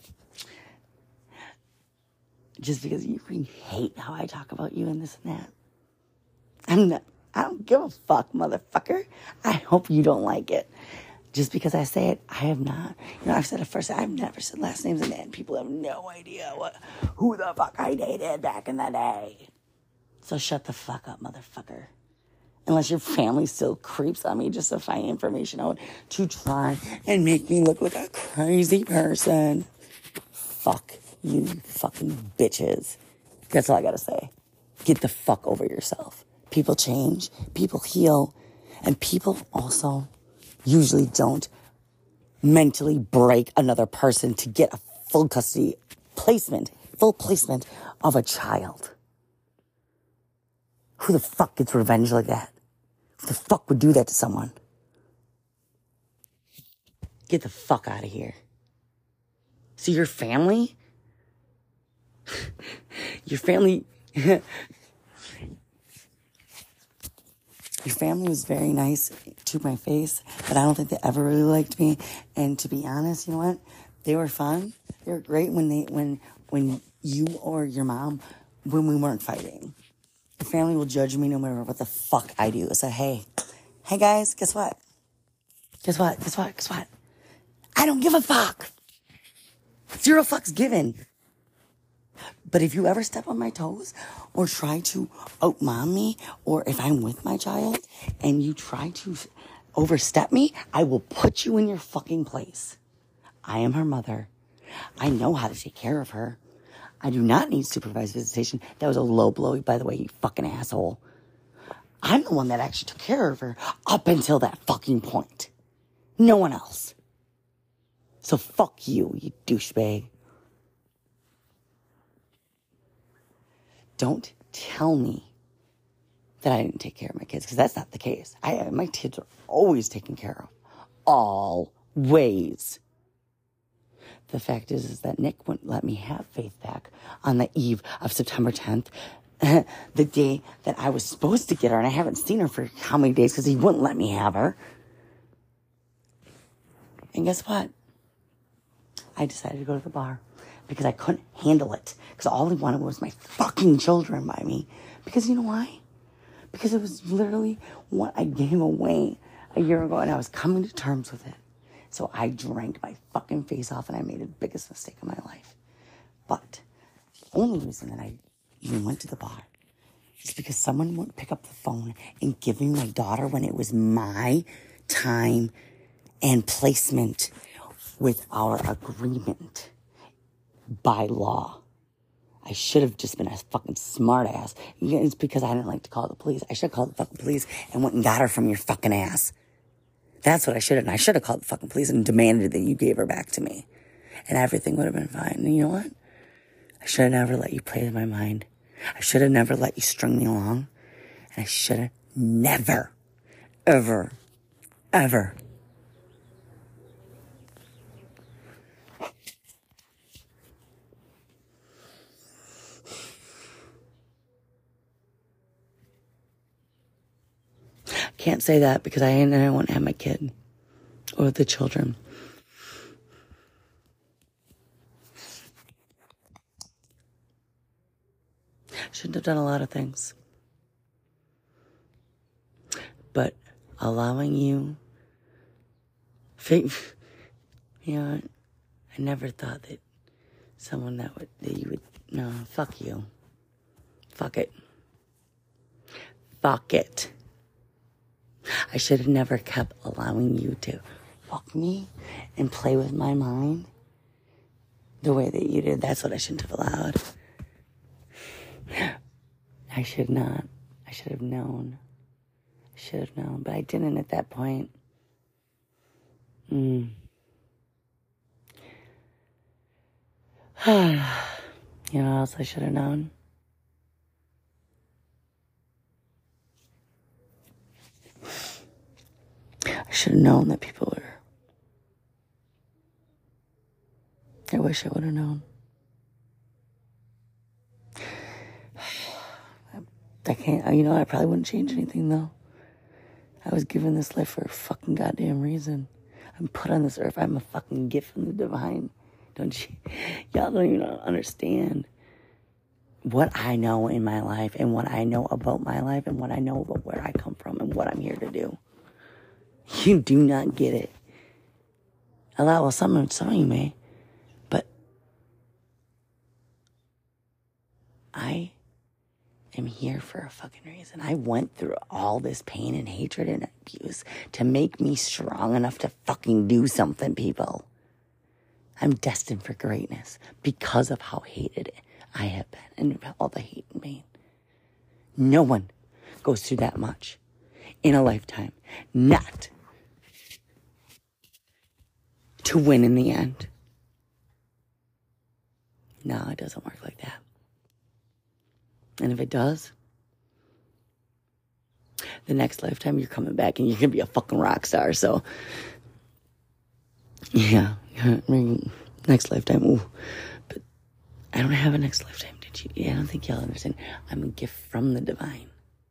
Just because you hate how I talk about you and this and that. I don't give a fuck, motherfucker. I hope you don't like it. Just because I say it, I have not. You know, I've said it first. I've never said last names, and people have no idea who the fuck I dated back in the day. So shut the fuck up, motherfucker. Unless your family still creeps on me just to find information out to try and make me look like a crazy person. Fuck you fucking bitches. That's all I gotta say. Get the fuck over yourself. People change, people heal, and people also usually don't mentally break another person to get a full placement of a child. Who the fuck gets revenge like that? Who the fuck would do that to someone? Get the fuck out of here. See, your family was very nice to my face, but I don't think they ever really liked me. And to be honest, you know what? They were fun. They were great when you or your mom, when we weren't fighting. The family will judge me no matter what the fuck I do. I say, hey guys, guess what? Guess what? I don't give a fuck. 0 fucks given. But if you ever step on my toes or try to out-mom me, or if I'm with my child and you try to overstep me, I will put you in your fucking place. I am her mother. I know how to take care of her. I do not need supervised visitation. That was a low blow, by the way, you fucking asshole. I'm the one that actually took care of her up until that fucking point. No one else. So fuck you, you douchebag. Don't tell me that I didn't take care of my kids, because that's not the case. My kids are always taken care of. Always. The fact is that Nick wouldn't let me have Faith back on the eve of September 10th, the day that I was supposed to get her, and I haven't seen her for how many days because he wouldn't let me have her. And guess what? I decided to go to the bar because I couldn't handle it, because all he wanted was my fucking children by me. Because you know why? Because it was literally what I gave away a year ago, and I was coming to terms with it. So I drank my fucking face off, and I made the biggest mistake of my life. But the only reason that I even went to the bar is because someone wouldn't pick up the phone and give me my daughter when it was my time and placement with our agreement by law. I should have just been a fucking smart ass. It's because I didn't like to call the police. I should have called the fucking police and went and got her from your fucking ass. That's what I should have done. I should have called the fucking police and demanded that you gave her back to me. And everything would have been fine. And you know what? I should have never let you play with my mind. I should have never let you string me along. And I should have never, ever can't say that because I won't have my kid or the children. Shouldn't have done a lot of things. But allowing you, you know, I never thought that someone that you would, no, fuck you. Fuck it. Fuck it. I should have never kept allowing you to fuck me and play with my mind the way that you did. That's what I shouldn't have allowed. I should not. I should have known. I should have known, but I didn't at that point. You know what else I should have known? I should have known that people were... I wish I would have known. I can't, you know, I probably wouldn't change anything, though. I was given this life for a fucking goddamn reason. I'm put on this earth. I'm a fucking gift from the divine. Don't you? Y'all don't even understand what I know in my life and what I know about my life and what I know about where I come from and what I'm here to do. You do not get it. Well, some of you may, but I am here for a fucking reason. I went through all this pain and hatred and abuse to make me strong enough to fucking do something, people. I'm destined for greatness because of how hated I have been and all the hate and pain. No one goes through that much in a lifetime not to win in the end. No, it doesn't work like that. And if it does, the next lifetime you're coming back and you're going to be a fucking rock star. So, yeah, next lifetime. Ooh. But I don't have a next lifetime, did you? Yeah, I don't think y'all understand. I'm a gift from the divine.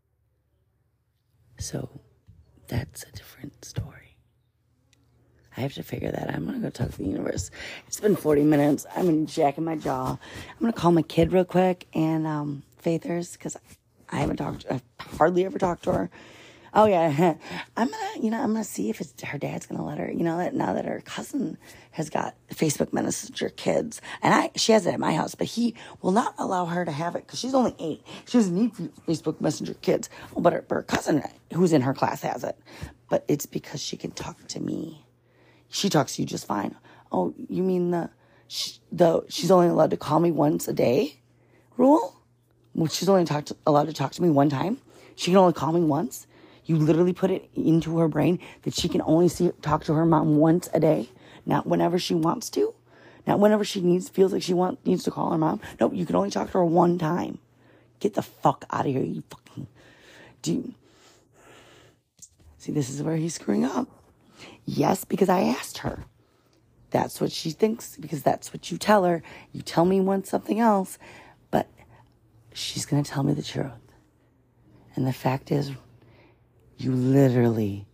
So, that's a different story. I have to figure that out. I'm going to go talk to the universe. It's been 40 minutes. I'm in jacking my jaw. I'm going to call my kid real quick and Faithers, because I've hardly ever talked to her. Oh, yeah. I'm going to see if her dad's going to let her, now that her cousin has got Facebook Messenger kids. And she has it at my house, but he will not allow her to have it because she's only 8. She doesn't need Facebook Messenger kids. Oh, but her cousin, who's in her class, has it. But it's because she can talk to me. She talks to you just fine. Oh, you mean she's only allowed to call me once a day rule? Well, she's only allowed to talk to me one time. She can only call me once. You literally put it into her brain that she can only talk to her mom once a day, not whenever she wants to, not whenever she feels like she needs to call her mom. Nope, you can only talk to her one time. Get the fuck out of here, you fucking dude. See, this is where he's screwing up. Yes, because I asked her. That's what she thinks, because that's what you tell her. You tell me once something else, but she's going to tell me the truth. And the fact is, you literally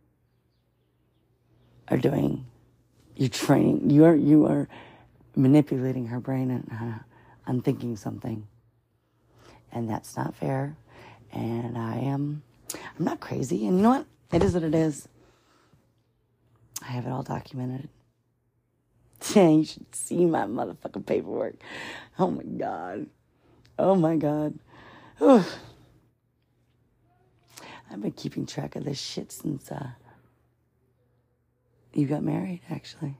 are training, you are manipulating her brain and on thinking something. And that's not fair. And I'm not crazy. And you know what? It is what it is. I have it all documented. Yeah, you should see my motherfucking paperwork. Oh my God. Oh my God. Whew. I've been keeping track of this shit since you got married, actually.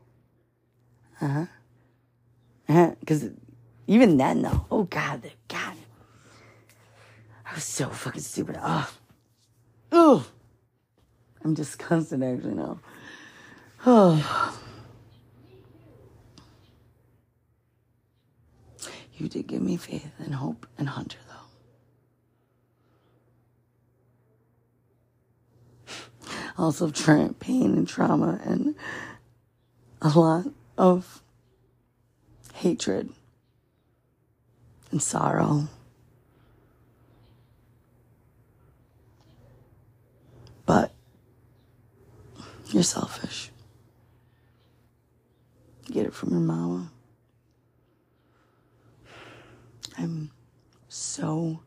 Because even then, though, oh God. I was so fucking stupid. Oh. I'm disgusted, actually, now. Oh. You did give me faith and hope and Hunter, though. Also pain and trauma and a lot of hatred and sorrow. But you're selfish. You get it from your mama. I'm so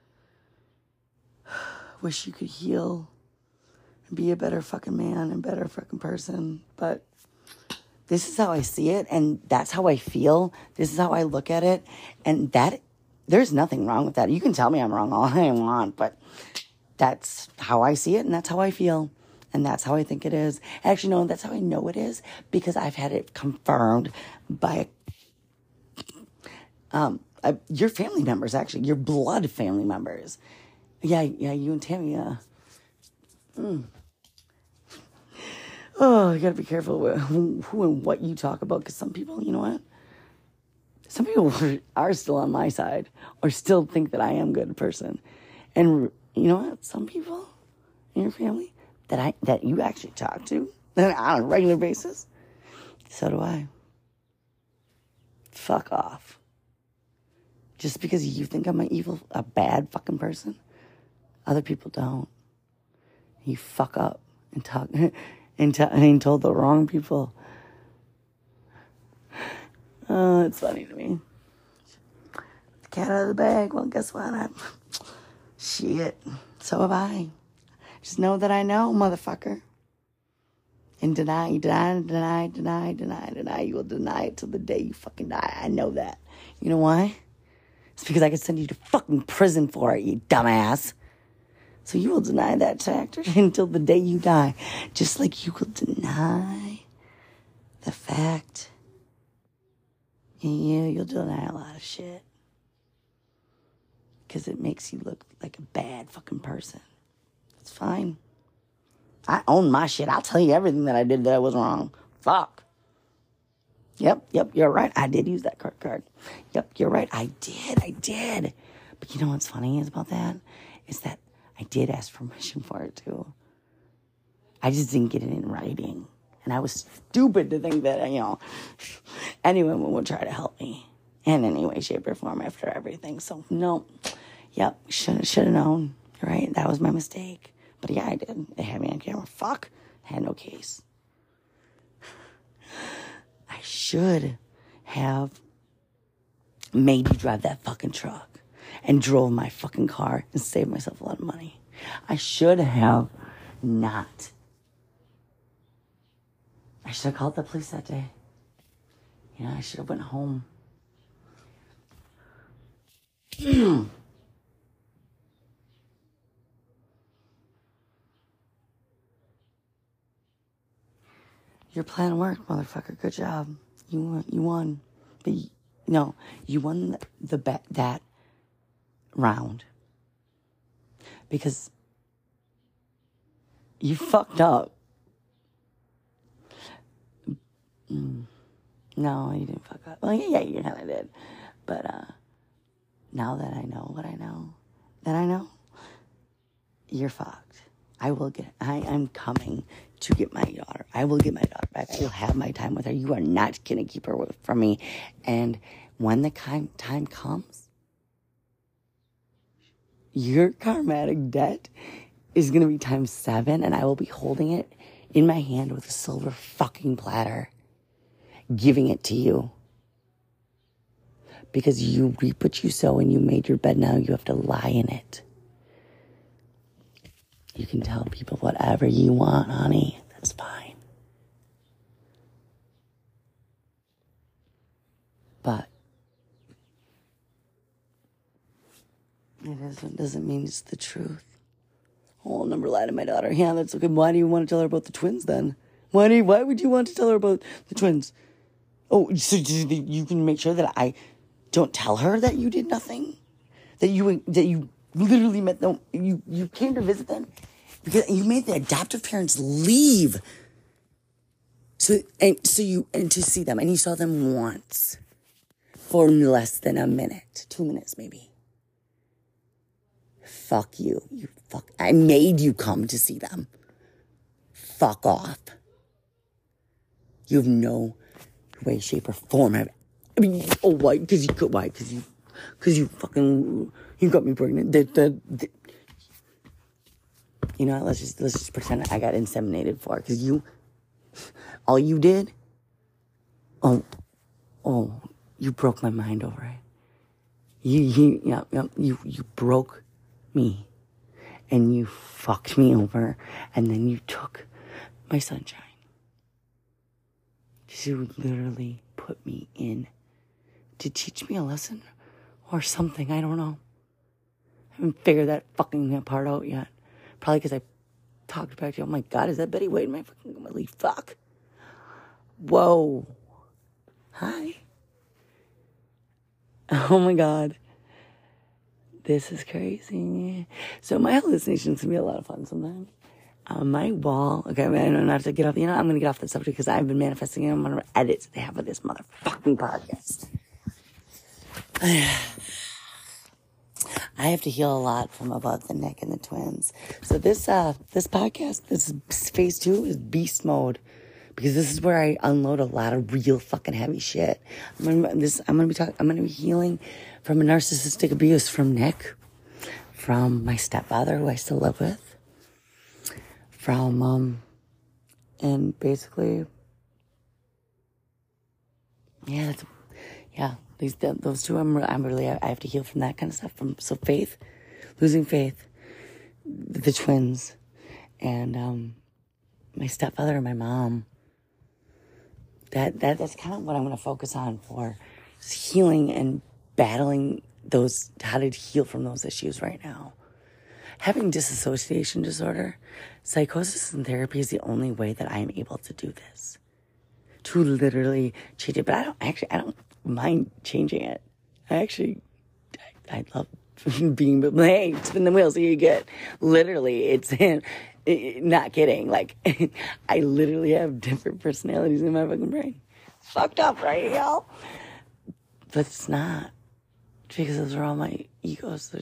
wish you could heal and be a better fucking man and better fucking person. But this is how I see it, and that's how I feel. This is how I look at it, and there's nothing wrong with that. You can tell me I'm wrong all I want, but that's how I see it, and that's how I feel, and that's how I think it is. Actually, no, that's how I know it is, because I've had it confirmed by Your family members, actually. Your blood family members. Yeah, you and Tammy, yeah. Oh, you gotta be careful with who and what you talk about, because some people, you know what? Some people are still on my side or still think that I am a good person. And you know what? Some people in your family that you actually talk to on a regular basis, so do I. Fuck off. Just because you think I'm a bad fucking person, other people don't. You fuck up and talk and told the wrong people. Oh, it's funny to me. The cat out of the bag. Well, guess what? Shit. So have I. Just know that I know, motherfucker. And deny. You will deny it till the day you fucking die. I know that. You know why? It's because I could send you to fucking prison for it, you dumbass. So you will deny that factor until the day you die. Just like you will deny the fact. Yeah, you'll deny a lot of shit. Because it makes you look like a bad fucking person. It's fine. I own my shit. I'll tell you everything that I did that was wrong. Fuck. Yep, you're right. I did use that card. Yep, you're right. I did. But you know what's funny is about that? Is that I did ask permission for it too. I just didn't get it in writing. And I was stupid to think that, anyone would try to help me in any way, shape, or form after everything. So, no. Yep, should have known. Right? That was my mistake. But yeah, I did. They had me on camera. Fuck. I had no case. I should have made you drive that fucking truck and drove my fucking car and saved myself a lot of money. I should have not. I should have called the police that day. I should have went home. Your plan worked, motherfucker. Good job. You won. But you won the bet that round because you fucked up. No, you didn't fuck up. Well, yeah, you kind of did. But now that I know what I know, you're fucked. I'm coming to get my daughter. I will get my daughter back. I will have my time with her. You are not going to keep her from me. And when the time comes, your karmatic debt is going to be times 7, and I will be holding it in my hand with a silver fucking platter, giving it to you. Because you reap what you sow, and you made your bed, now you have to lie in it. You can tell people whatever you want, honey. That's fine. But it doesn't mean it's the truth. Oh, I'll never lie to my daughter. Yeah, that's okay. Why do you want to tell her about the twins then? Why would you want to tell her about the twins? Oh, so you can make sure that I don't tell her that you did nothing? That you literally met them? You came to visit them? Because you made the adoptive parents leave. So to see them, and you saw them once for less than a minute, 2 minutes maybe. Fuck you. I made you come to see them. Fuck off. You have no way, shape, or form. Why? Because you could. Why? Because you got me pregnant. Let's just pretend I got inseminated for, because all you did, you broke my mind over it. You broke me, and you fucked me over, and then you took my sunshine. You literally put me in to teach me a lesson or something. I don't know. I haven't figured that fucking part out yet. Probably because I talked back to you. Oh my God, is that Betty White in my fucking Willie? Fuck. Whoa. Hi. Oh my God. This is crazy. So my hallucinations can be a lot of fun sometimes. My wall, okay, I know not to get off, I'm going to get off the subject because I've been manifesting it. I'm going to edit the half of this motherfucking podcast. I have to heal a lot from about the Nick and the twins. So this podcast, this phase 2 is beast mode. Because this is where I unload a lot of real fucking heavy shit. I'm gonna be healing from a narcissistic abuse from Nick, from my stepfather who I still live with, from and basically, those two. I have to heal from that kind of stuff. So faith, losing faith, the twins, and my stepfather and my mom. That's kind of what I'm going to focus on for healing and battling those, how to heal from those issues right now. Having dissociation disorder, psychosis and therapy is the only way that I am able to do this. To literally change it. But I don't mind changing it. I love being, hey, spin the wheel so you get, literally, it's not kidding. Like, I literally have different personalities in my fucking brain. It's fucked up, right, y'all? But it's not. Because those are all my egos.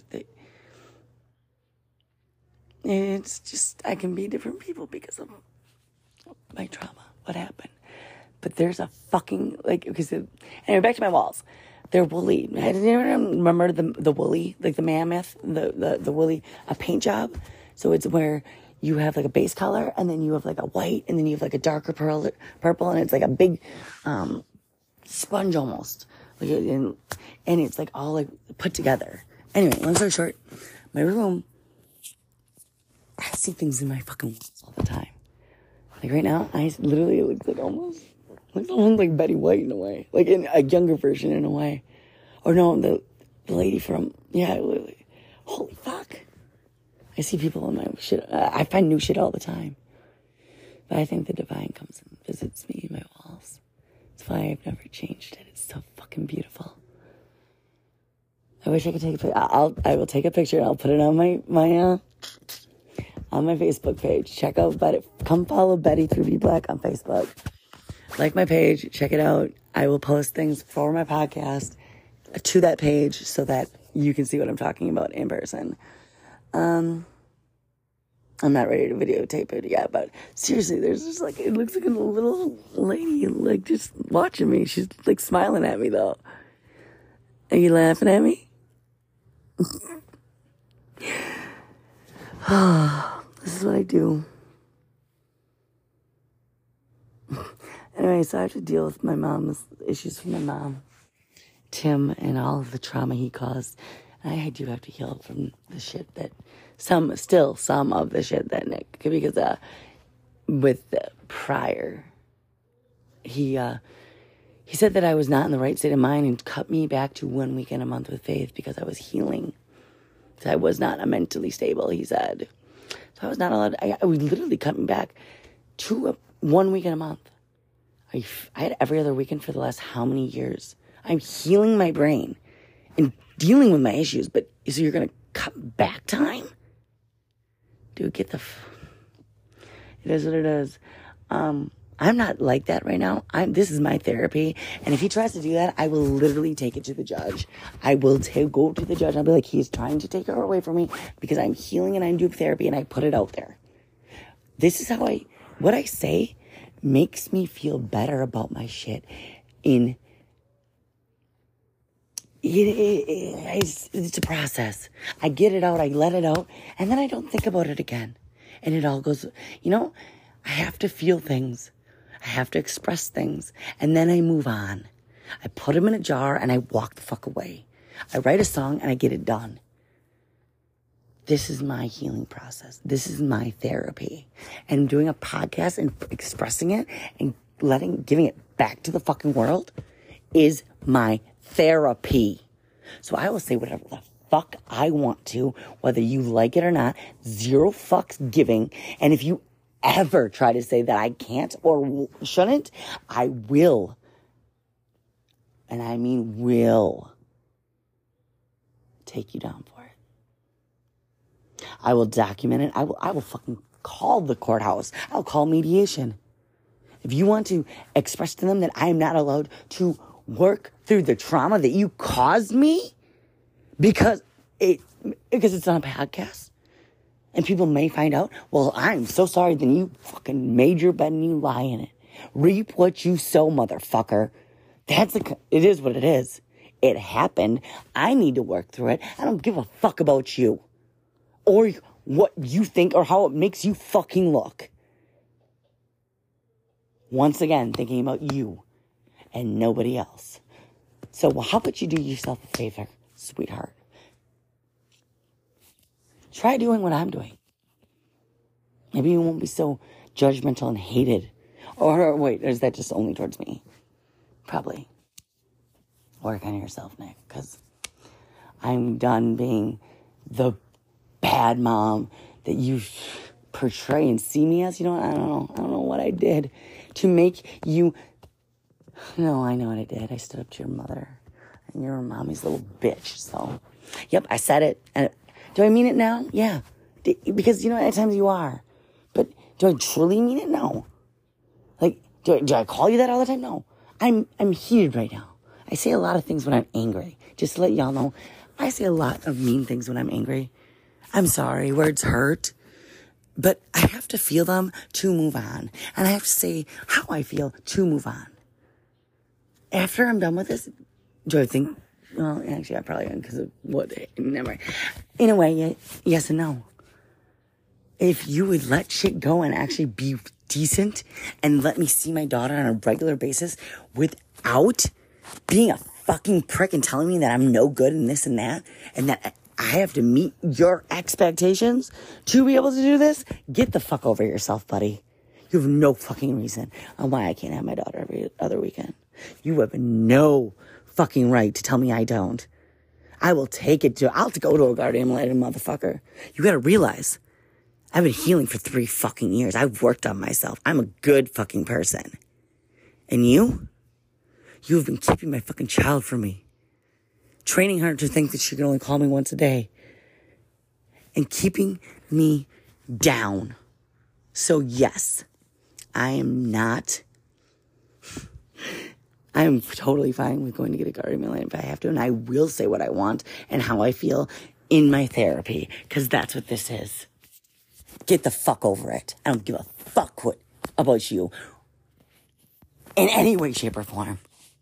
It's just, I can be different people because of my trauma, what happened. But there's a fucking, anyway, back to my walls. They're woolly. I didn't remember the woolly, like the mammoth, the woolly, a paint job. So it's where you have like a base color, and then you have like a white, and then you have like a darker purple, and it's like a big sponge almost. And it's like all like put together. Anyway, long story short, my room, I see things in my fucking walls all the time. Like right now, I literally look like almost like Betty White in a way. Like in a younger version in a way. Or no, the lady from, literally. Holy fuck. I see people in my shit. I find new shit all the time. But I think the divine comes and visits me in my walls. That's why I've never changed it. It's so fucking beautiful. I wish I could take a picture. I will take a picture and I'll put it on my on my Facebook page. Check out Betty. Come follow Betty through Be Black on Facebook. Like my page. Check it out. I will post things for my podcast to that page so that you can see what I'm talking about in person. I'm not ready to videotape it yet, but seriously, there's just like, it looks like a little lady, like just watching me. She's like smiling at me though. Are you laughing at me? This is what I do. Anyway, so I have to deal with my mom's issues from my mom, Tim, and all of the trauma he caused. And I do have to heal from the shit that, some of the shit that Nick, because with the prior, he said that I was not in the right state of mind and cut me back to 1 weekend a month with faith because I was healing. So I was not mentally stable, he said. So I was not allowed, I would literally cut me back to 1 weekend a month. I had every other weekend for the last how many years? I'm healing my brain and dealing with my issues, but so you're going to cut back time? Dude, get the... It is what it is. I'm not like that right now. This is my therapy. And if he tries to do that, I will literally take it to the judge. I will go to the judge. I'll be like, he's trying to take her away from me because I'm healing and I'm doing therapy and I put it out there. This is how what I say makes me feel better about my shit. It's a process. I get it out, I let it out, and then I don't think about it again. And it all goes, I have to feel things. I have to express things. And then I move on. I put them in a jar and I walk the fuck away. I write a song and I get it done. This is my healing process. This is my therapy. And doing a podcast and expressing it and giving it back to the fucking world is my therapy. So I will say whatever the fuck I want to, whether you like it or not. Zero fucks giving. And if you ever try to say that I can't or shouldn't, I will. And I mean will. take you down for it. I will document it. I will fucking call the courthouse. I'll call mediation. If you want to express to them that I am not allowed to work through the trauma that you caused me because it's on a podcast and people may find out, well, I'm so sorry, then you fucking made your bed and you lie in it. Reap what you sow, motherfucker. It is what it is. It happened. I need to work through it. I don't give a fuck about you or what you think or how it makes you fucking look. Once again, thinking about you and nobody else. So, well, how about you do yourself a favor, sweetheart? Try doing what I'm doing. Maybe you won't be so judgmental and hated. Or wait, is that just only towards me? Probably. Work on yourself, Nick, because I'm done being the bad mom that you portray and see me as. You know, I don't know what I did to make you. No, I know what I did. I stood up to your mother, and you're mommy's little bitch. So, yep, I said it. And do I mean it now? Yeah, because you know at times you are, but do I truly mean it? No. Like, do I call you that all the time? No. I'm heated right now. I say a lot of things when I'm angry. Just to let y'all know, I say a lot of mean things when I'm angry. I'm sorry, words hurt. But I have to feel them to move on. And I have to say how I feel to move on. After I'm done with this, do I think, well, actually I probably am because of what, never mind. In a way, yes and no. If you would let shit go and actually be decent and let me see my daughter on a regular basis without being a fucking prick and telling me that I'm no good and this and that I have to meet your expectations to be able to do this, get the fuck over yourself, buddy. You have no fucking reason on why I can't have my daughter every other weekend. You have no fucking right to tell me I don't. I'll go to a guardian later, motherfucker. You gotta realize, I've been healing for 3 fucking years. I've worked on myself. I'm a good fucking person. And you've been keeping my fucking child from me. Training her to think that she can only call me once a day. And keeping me down. So yes, I am totally fine with going to get a guardian ad litem if I have to. And I will say what I want and how I feel in my therapy. Because that's what this is. Get the fuck over it. I don't give a fuck about you. In any way, shape, or form.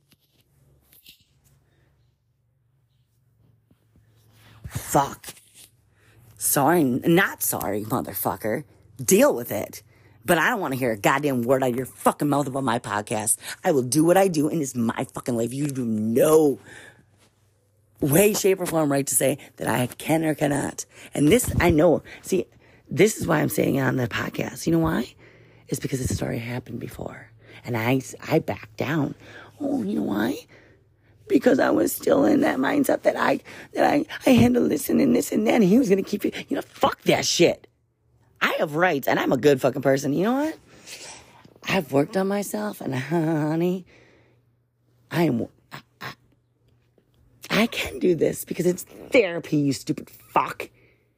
Fuck. Sorry, not sorry, motherfucker. Deal with it. But I don't want to hear a goddamn word out of your fucking mouth about my podcast. I will do what I do, and it's my fucking life. You do no way, shape, or form right to say that I can or cannot. And this, I know. See, this is why I'm saying it on the podcast. You know why? It's because this story happened before. And I backed down. Oh, you know why? Because I was still in that mindset that I handle this and this and that, and he was going to keep it. You know, fuck that shit. I have rights, and I'm a good fucking person. You know what? I've worked on myself, and honey, I can do this because it's therapy, you stupid fuck.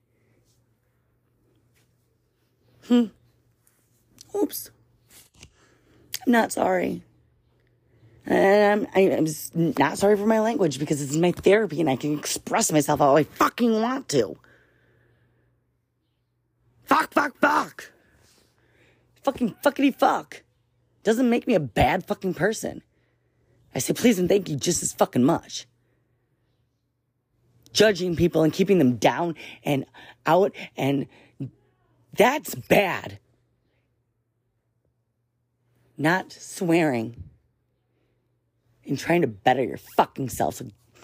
Oops. I'm not sorry. And I'm just not sorry for my language because it's my therapy and I can express myself how I fucking want to. Fuck. Fucking fuckity fuck. Doesn't make me a bad fucking person. I say please and thank you just as fucking much. Judging people and keeping them down and out, and that's bad. Not swearing and trying to better your fucking self.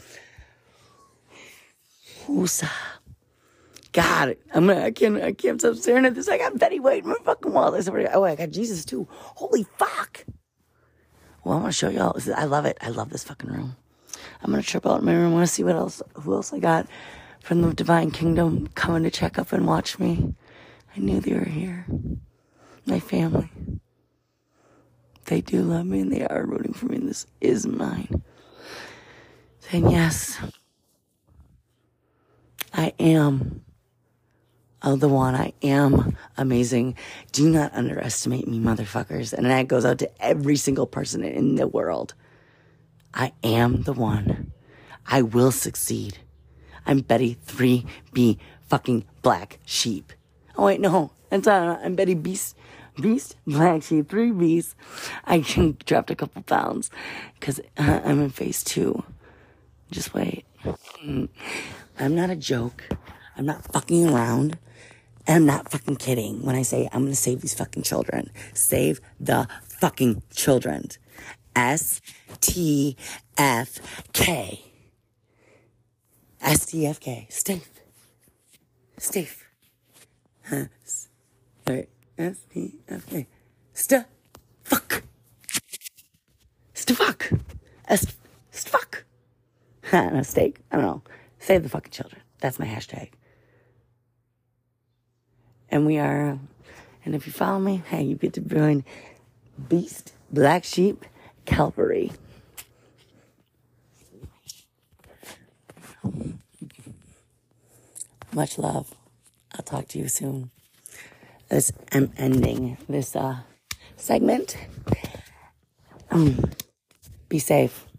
So, God, I can't stop staring at this. I got Betty White in my fucking wall. Oh, I got Jesus too. Holy fuck. Well, I want to show y'all. I love it. I love this fucking room. I'm going to trip out in my room. I want to see who else I got from the Divine Kingdom coming to check up and watch me. I knew they were here. My family. They do love me and they are rooting for me, and this is mine. Saying yes. I am the one. I am amazing. Do not underestimate me, motherfuckers. And that goes out to every single person in the world. I am the one. I will succeed. I'm Betty 3B fucking Black Sheep. Oh wait, no. I'm Betty Beast, Black Sheep, 3 B's. I dropped a couple pounds because I'm in phase 2. Just wait. I'm not a joke. I'm not fucking around. And I'm not fucking kidding when I say I'm gonna save these fucking children. Save the fucking children. STFK. STFK. Steve. Alright. STFK. Fuck. Fuck. Fuck. No, steak. I don't know. Save the fucking children. That's my hashtag. And we are, and if you follow me, hey, you get to join Beast, Black Sheep, Calvary. Much love. I'll talk to you soon. As I'm ending this segment. Be safe.